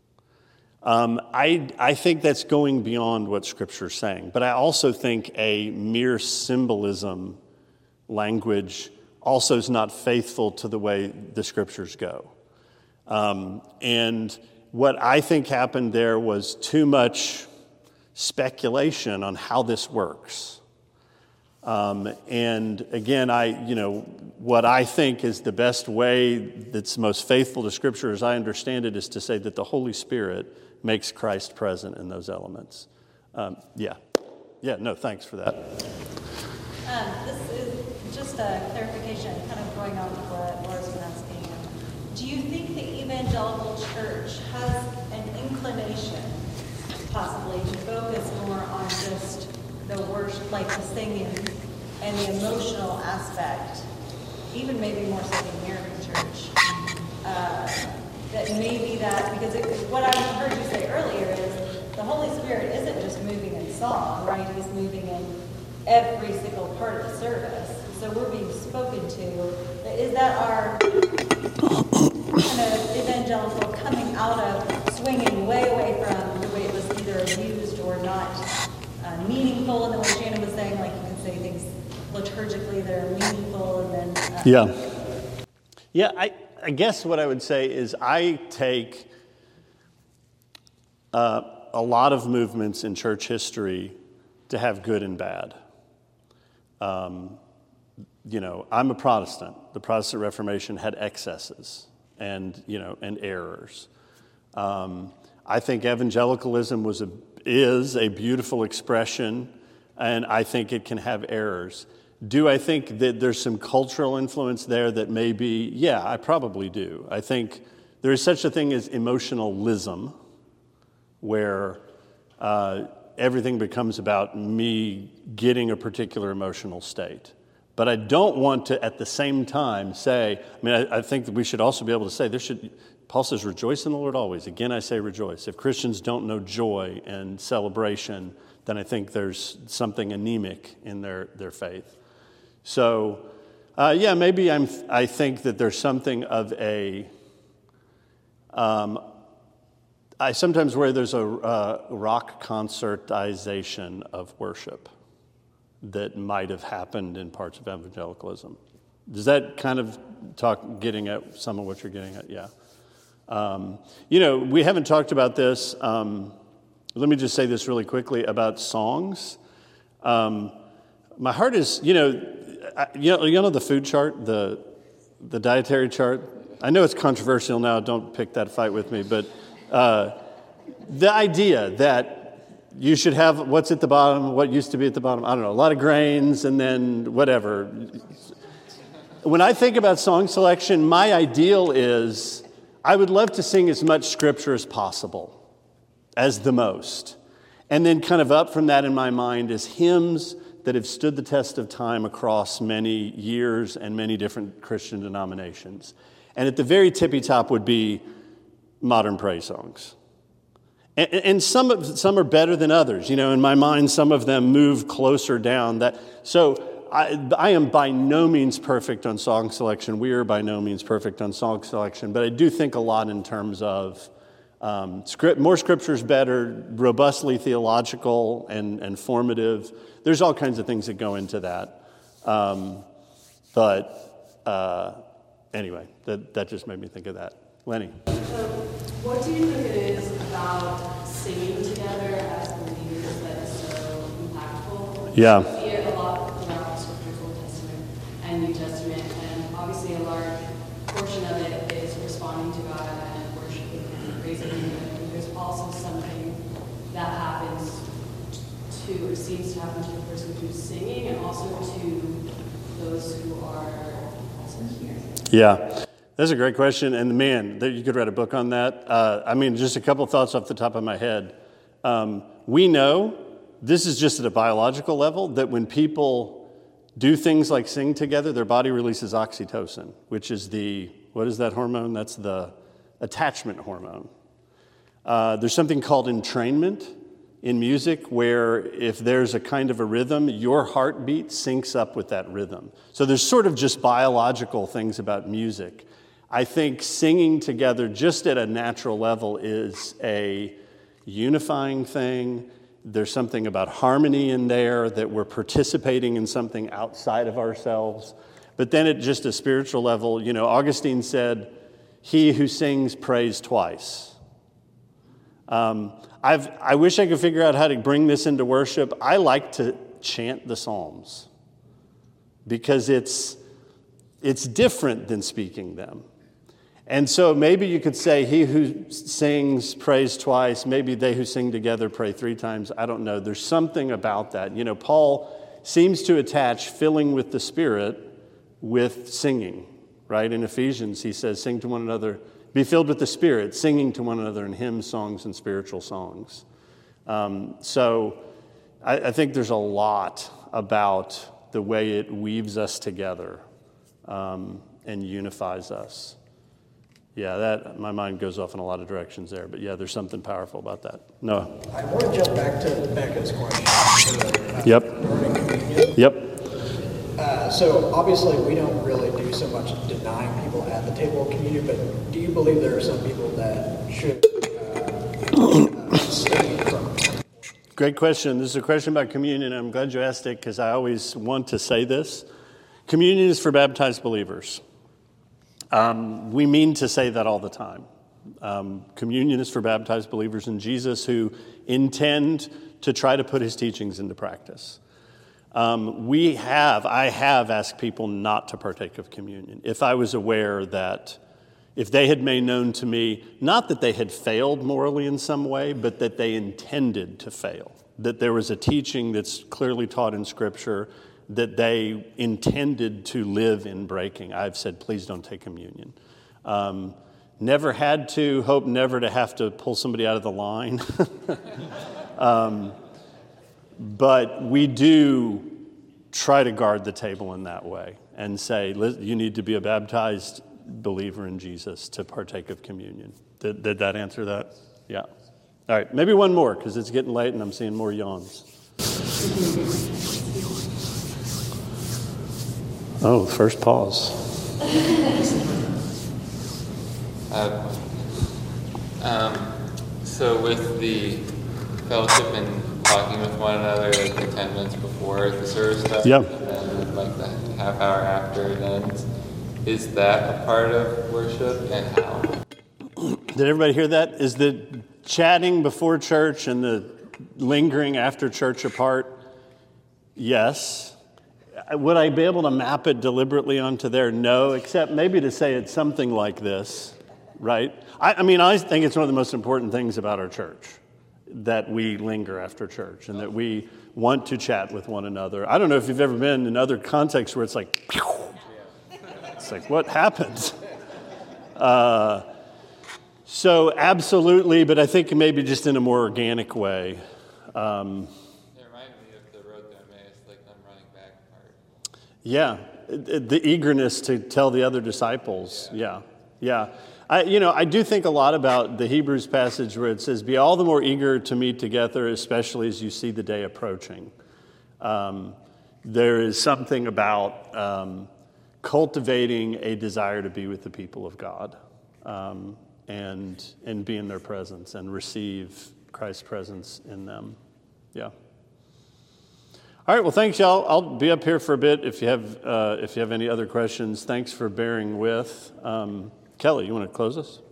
Um, I, I think that's going beyond what Scripture's saying, but I also think a mere symbolism language also is not faithful to the way the Scriptures go. Um, and what I think happened there was too much speculation on how this works. Um, and again, I, you know, what I think is the best way that's most faithful to Scripture, as I understand it, is to say that the Holy Spirit makes Christ present in those elements. Um, yeah. Yeah, no, thanks for that. Um, this is just a clarification, kind of going on with what Laura's been asking. Do you think the evangelical church has an inclination, possibly, to focus more on just the worship, like the singing and the emotional aspect, even maybe more so than the American church? Uh, that maybe that, because it, what I heard you say earlier is the Holy Spirit isn't just moving in song, right? He's moving in every single part of the service. So we're being spoken to. Is that our kind of evangelical coming out of swinging way away from the way it was either abused or not uh, meaningful in the way Shannon was saying, like you can say things liturgically that are meaningful and then... Uh, yeah. Yeah, I... I guess what I would say is I take uh, a lot of movements in church history to have good and bad. Um, you know, I'm a Protestant. The Protestant Reformation had excesses and, you know, and errors. Um, I think evangelicalism was a, is a beautiful expression, and I think it can have errors. Do I think that there's some cultural influence there that may be? Yeah, I probably do. I think there is such a thing as emotionalism, where uh, everything becomes about me getting a particular emotional state. But I don't want to, at the same time, say, I mean, I, I think that we should also be able to say, there should, Paul says, rejoice in the Lord always. Again, I say rejoice. If Christians don't know joy and celebration, then I think there's something anemic in their, their faith. So, uh, yeah, maybe I'm. I think that there's something of a. Um, I sometimes worry there's a uh, rock concertization of worship that might have happened in parts of evangelicalism. Does that kind of talk, getting at some of what you're getting at? Yeah. Um, you know, we haven't talked about this. Um, let me just say this really quickly about songs. Um, my heart is, you know. I, you know, you know the food chart, the the dietary chart? I know it's controversial now, don't pick that fight with me, but uh, the idea that you should have what's at the bottom, what used to be at the bottom, I don't know, a lot of grains and then whatever. When I think about song selection, my ideal is I would love to sing as much Scripture as possible, as the most. And then kind of up from that in my mind is hymns that have stood the test of time across many years and many different Christian denominations. And at the very tippy top would be modern praise songs. And, and some, some are better than others. You know, in my mind, some of them move closer down. That So I, I am by no means perfect on song selection. We are by no means perfect on song selection, but I do think a lot in terms of um, script, more scripture's better, robustly theological and, and formative. There's all kinds of things that go into that. Um, but uh, anyway, that, that just made me think of that. Lenny. So what do you think it is about singing together as believers that is so impactful? Yeah. I see it a lot throughout Scripture, Old Testament and New Testament, and obviously a large portion of it is responding to God and worshiping and praising Him. And there's also something that happens to, or seems to happen to the person who's singing, and also to those who are also hearing. Yeah. That's a great question, and man, you could write a book on that. Uh, I mean, just a couple thoughts off the top of my head. Um, we know, this is just at a biological level, that when people do things like sing together, their body releases oxytocin, which is the, what is that hormone? That's the attachment hormone. Uh, there's something called entrainment in music, where if there's a kind of a rhythm, your heartbeat syncs up with that rhythm. So there's sort of just biological things about music. I think singing together just at a natural level is a unifying thing. There's something about harmony in there, that we're participating in something outside of ourselves. But then at just a spiritual level, you know, Augustine said, he who sings prays twice. Um, I've, I wish I could figure out how to bring this into worship. I like to chant the Psalms because it's, it's different than speaking them. And so maybe you could say, he who sings prays twice, maybe they who sing together pray three times. I don't know. There's something about that. You know, Paul seems to attach filling with the Spirit with singing, right? In Ephesians, he says, sing to one another, be filled with the Spirit, singing to one another in hymns, songs, and spiritual songs. Um, so I, I think there's a lot about the way it weaves us together um, and unifies us. Yeah, that my mind goes off in a lot of directions there, but yeah, there's something powerful about that. No. I want to jump back to Becca's question. Uh, yep. Regarding communion. Yep. Uh, so obviously we don't really do so much denying people at the table of communion, but do you believe there are some people that should uh, abstain from? Great question. This is a question about communion, and I'm glad you asked it because I always want to say this. Communion is for baptized believers. Um, we mean to say that all the time. Um, communion is for baptized believers in Jesus who intend to try to put his teachings into practice. Um, we have, I have asked people not to partake of communion. If I was aware that, if they had made known to me, not that they had failed morally in some way, but that they intended to fail, that there was a teaching that's clearly taught in Scripture that they intended to live in breaking, I've said, please don't take communion. Um, never had to, hope never to have to pull somebody out of the line. um, but we do try to guard the table in that way and say, you need to be a baptized believer in Jesus to partake of communion. Did, did that answer that? Yeah. All right, maybe one more because it's getting late and I'm seeing more yawns. Oh, first pause. Uh, um, so with the fellowship and talking with one another, like the ten minutes before the service starts, yeah. and then like the half hour after it ends, is that a part of worship, and how? Did everybody hear that? Is the chatting before church and the lingering after church a part? Yes. Would I be able to map it deliberately onto there? No, except maybe to say it's something like this, right? I, I mean, I think it's one of the most important things about our church, that we linger after church and that we want to chat with one another. I don't know if you've ever been in other contexts where it's like, pew! It's like, what happened? Uh, so absolutely, but I think maybe just in a more organic way. Um, Yeah, the eagerness to tell the other disciples. Yeah, yeah. I, you know, I do think a lot about the Hebrews passage where it says, be all the more eager to meet together, especially as you see the day approaching. Um, there is something about um, cultivating a desire to be with the people of God, um, and and be in their presence and receive Christ's presence in them. Yeah. All right. Well, thanks, y'all. I'll be up here for a bit if you have uh, if you have any other questions. Thanks for bearing with. Um, Kelly, you want to close us?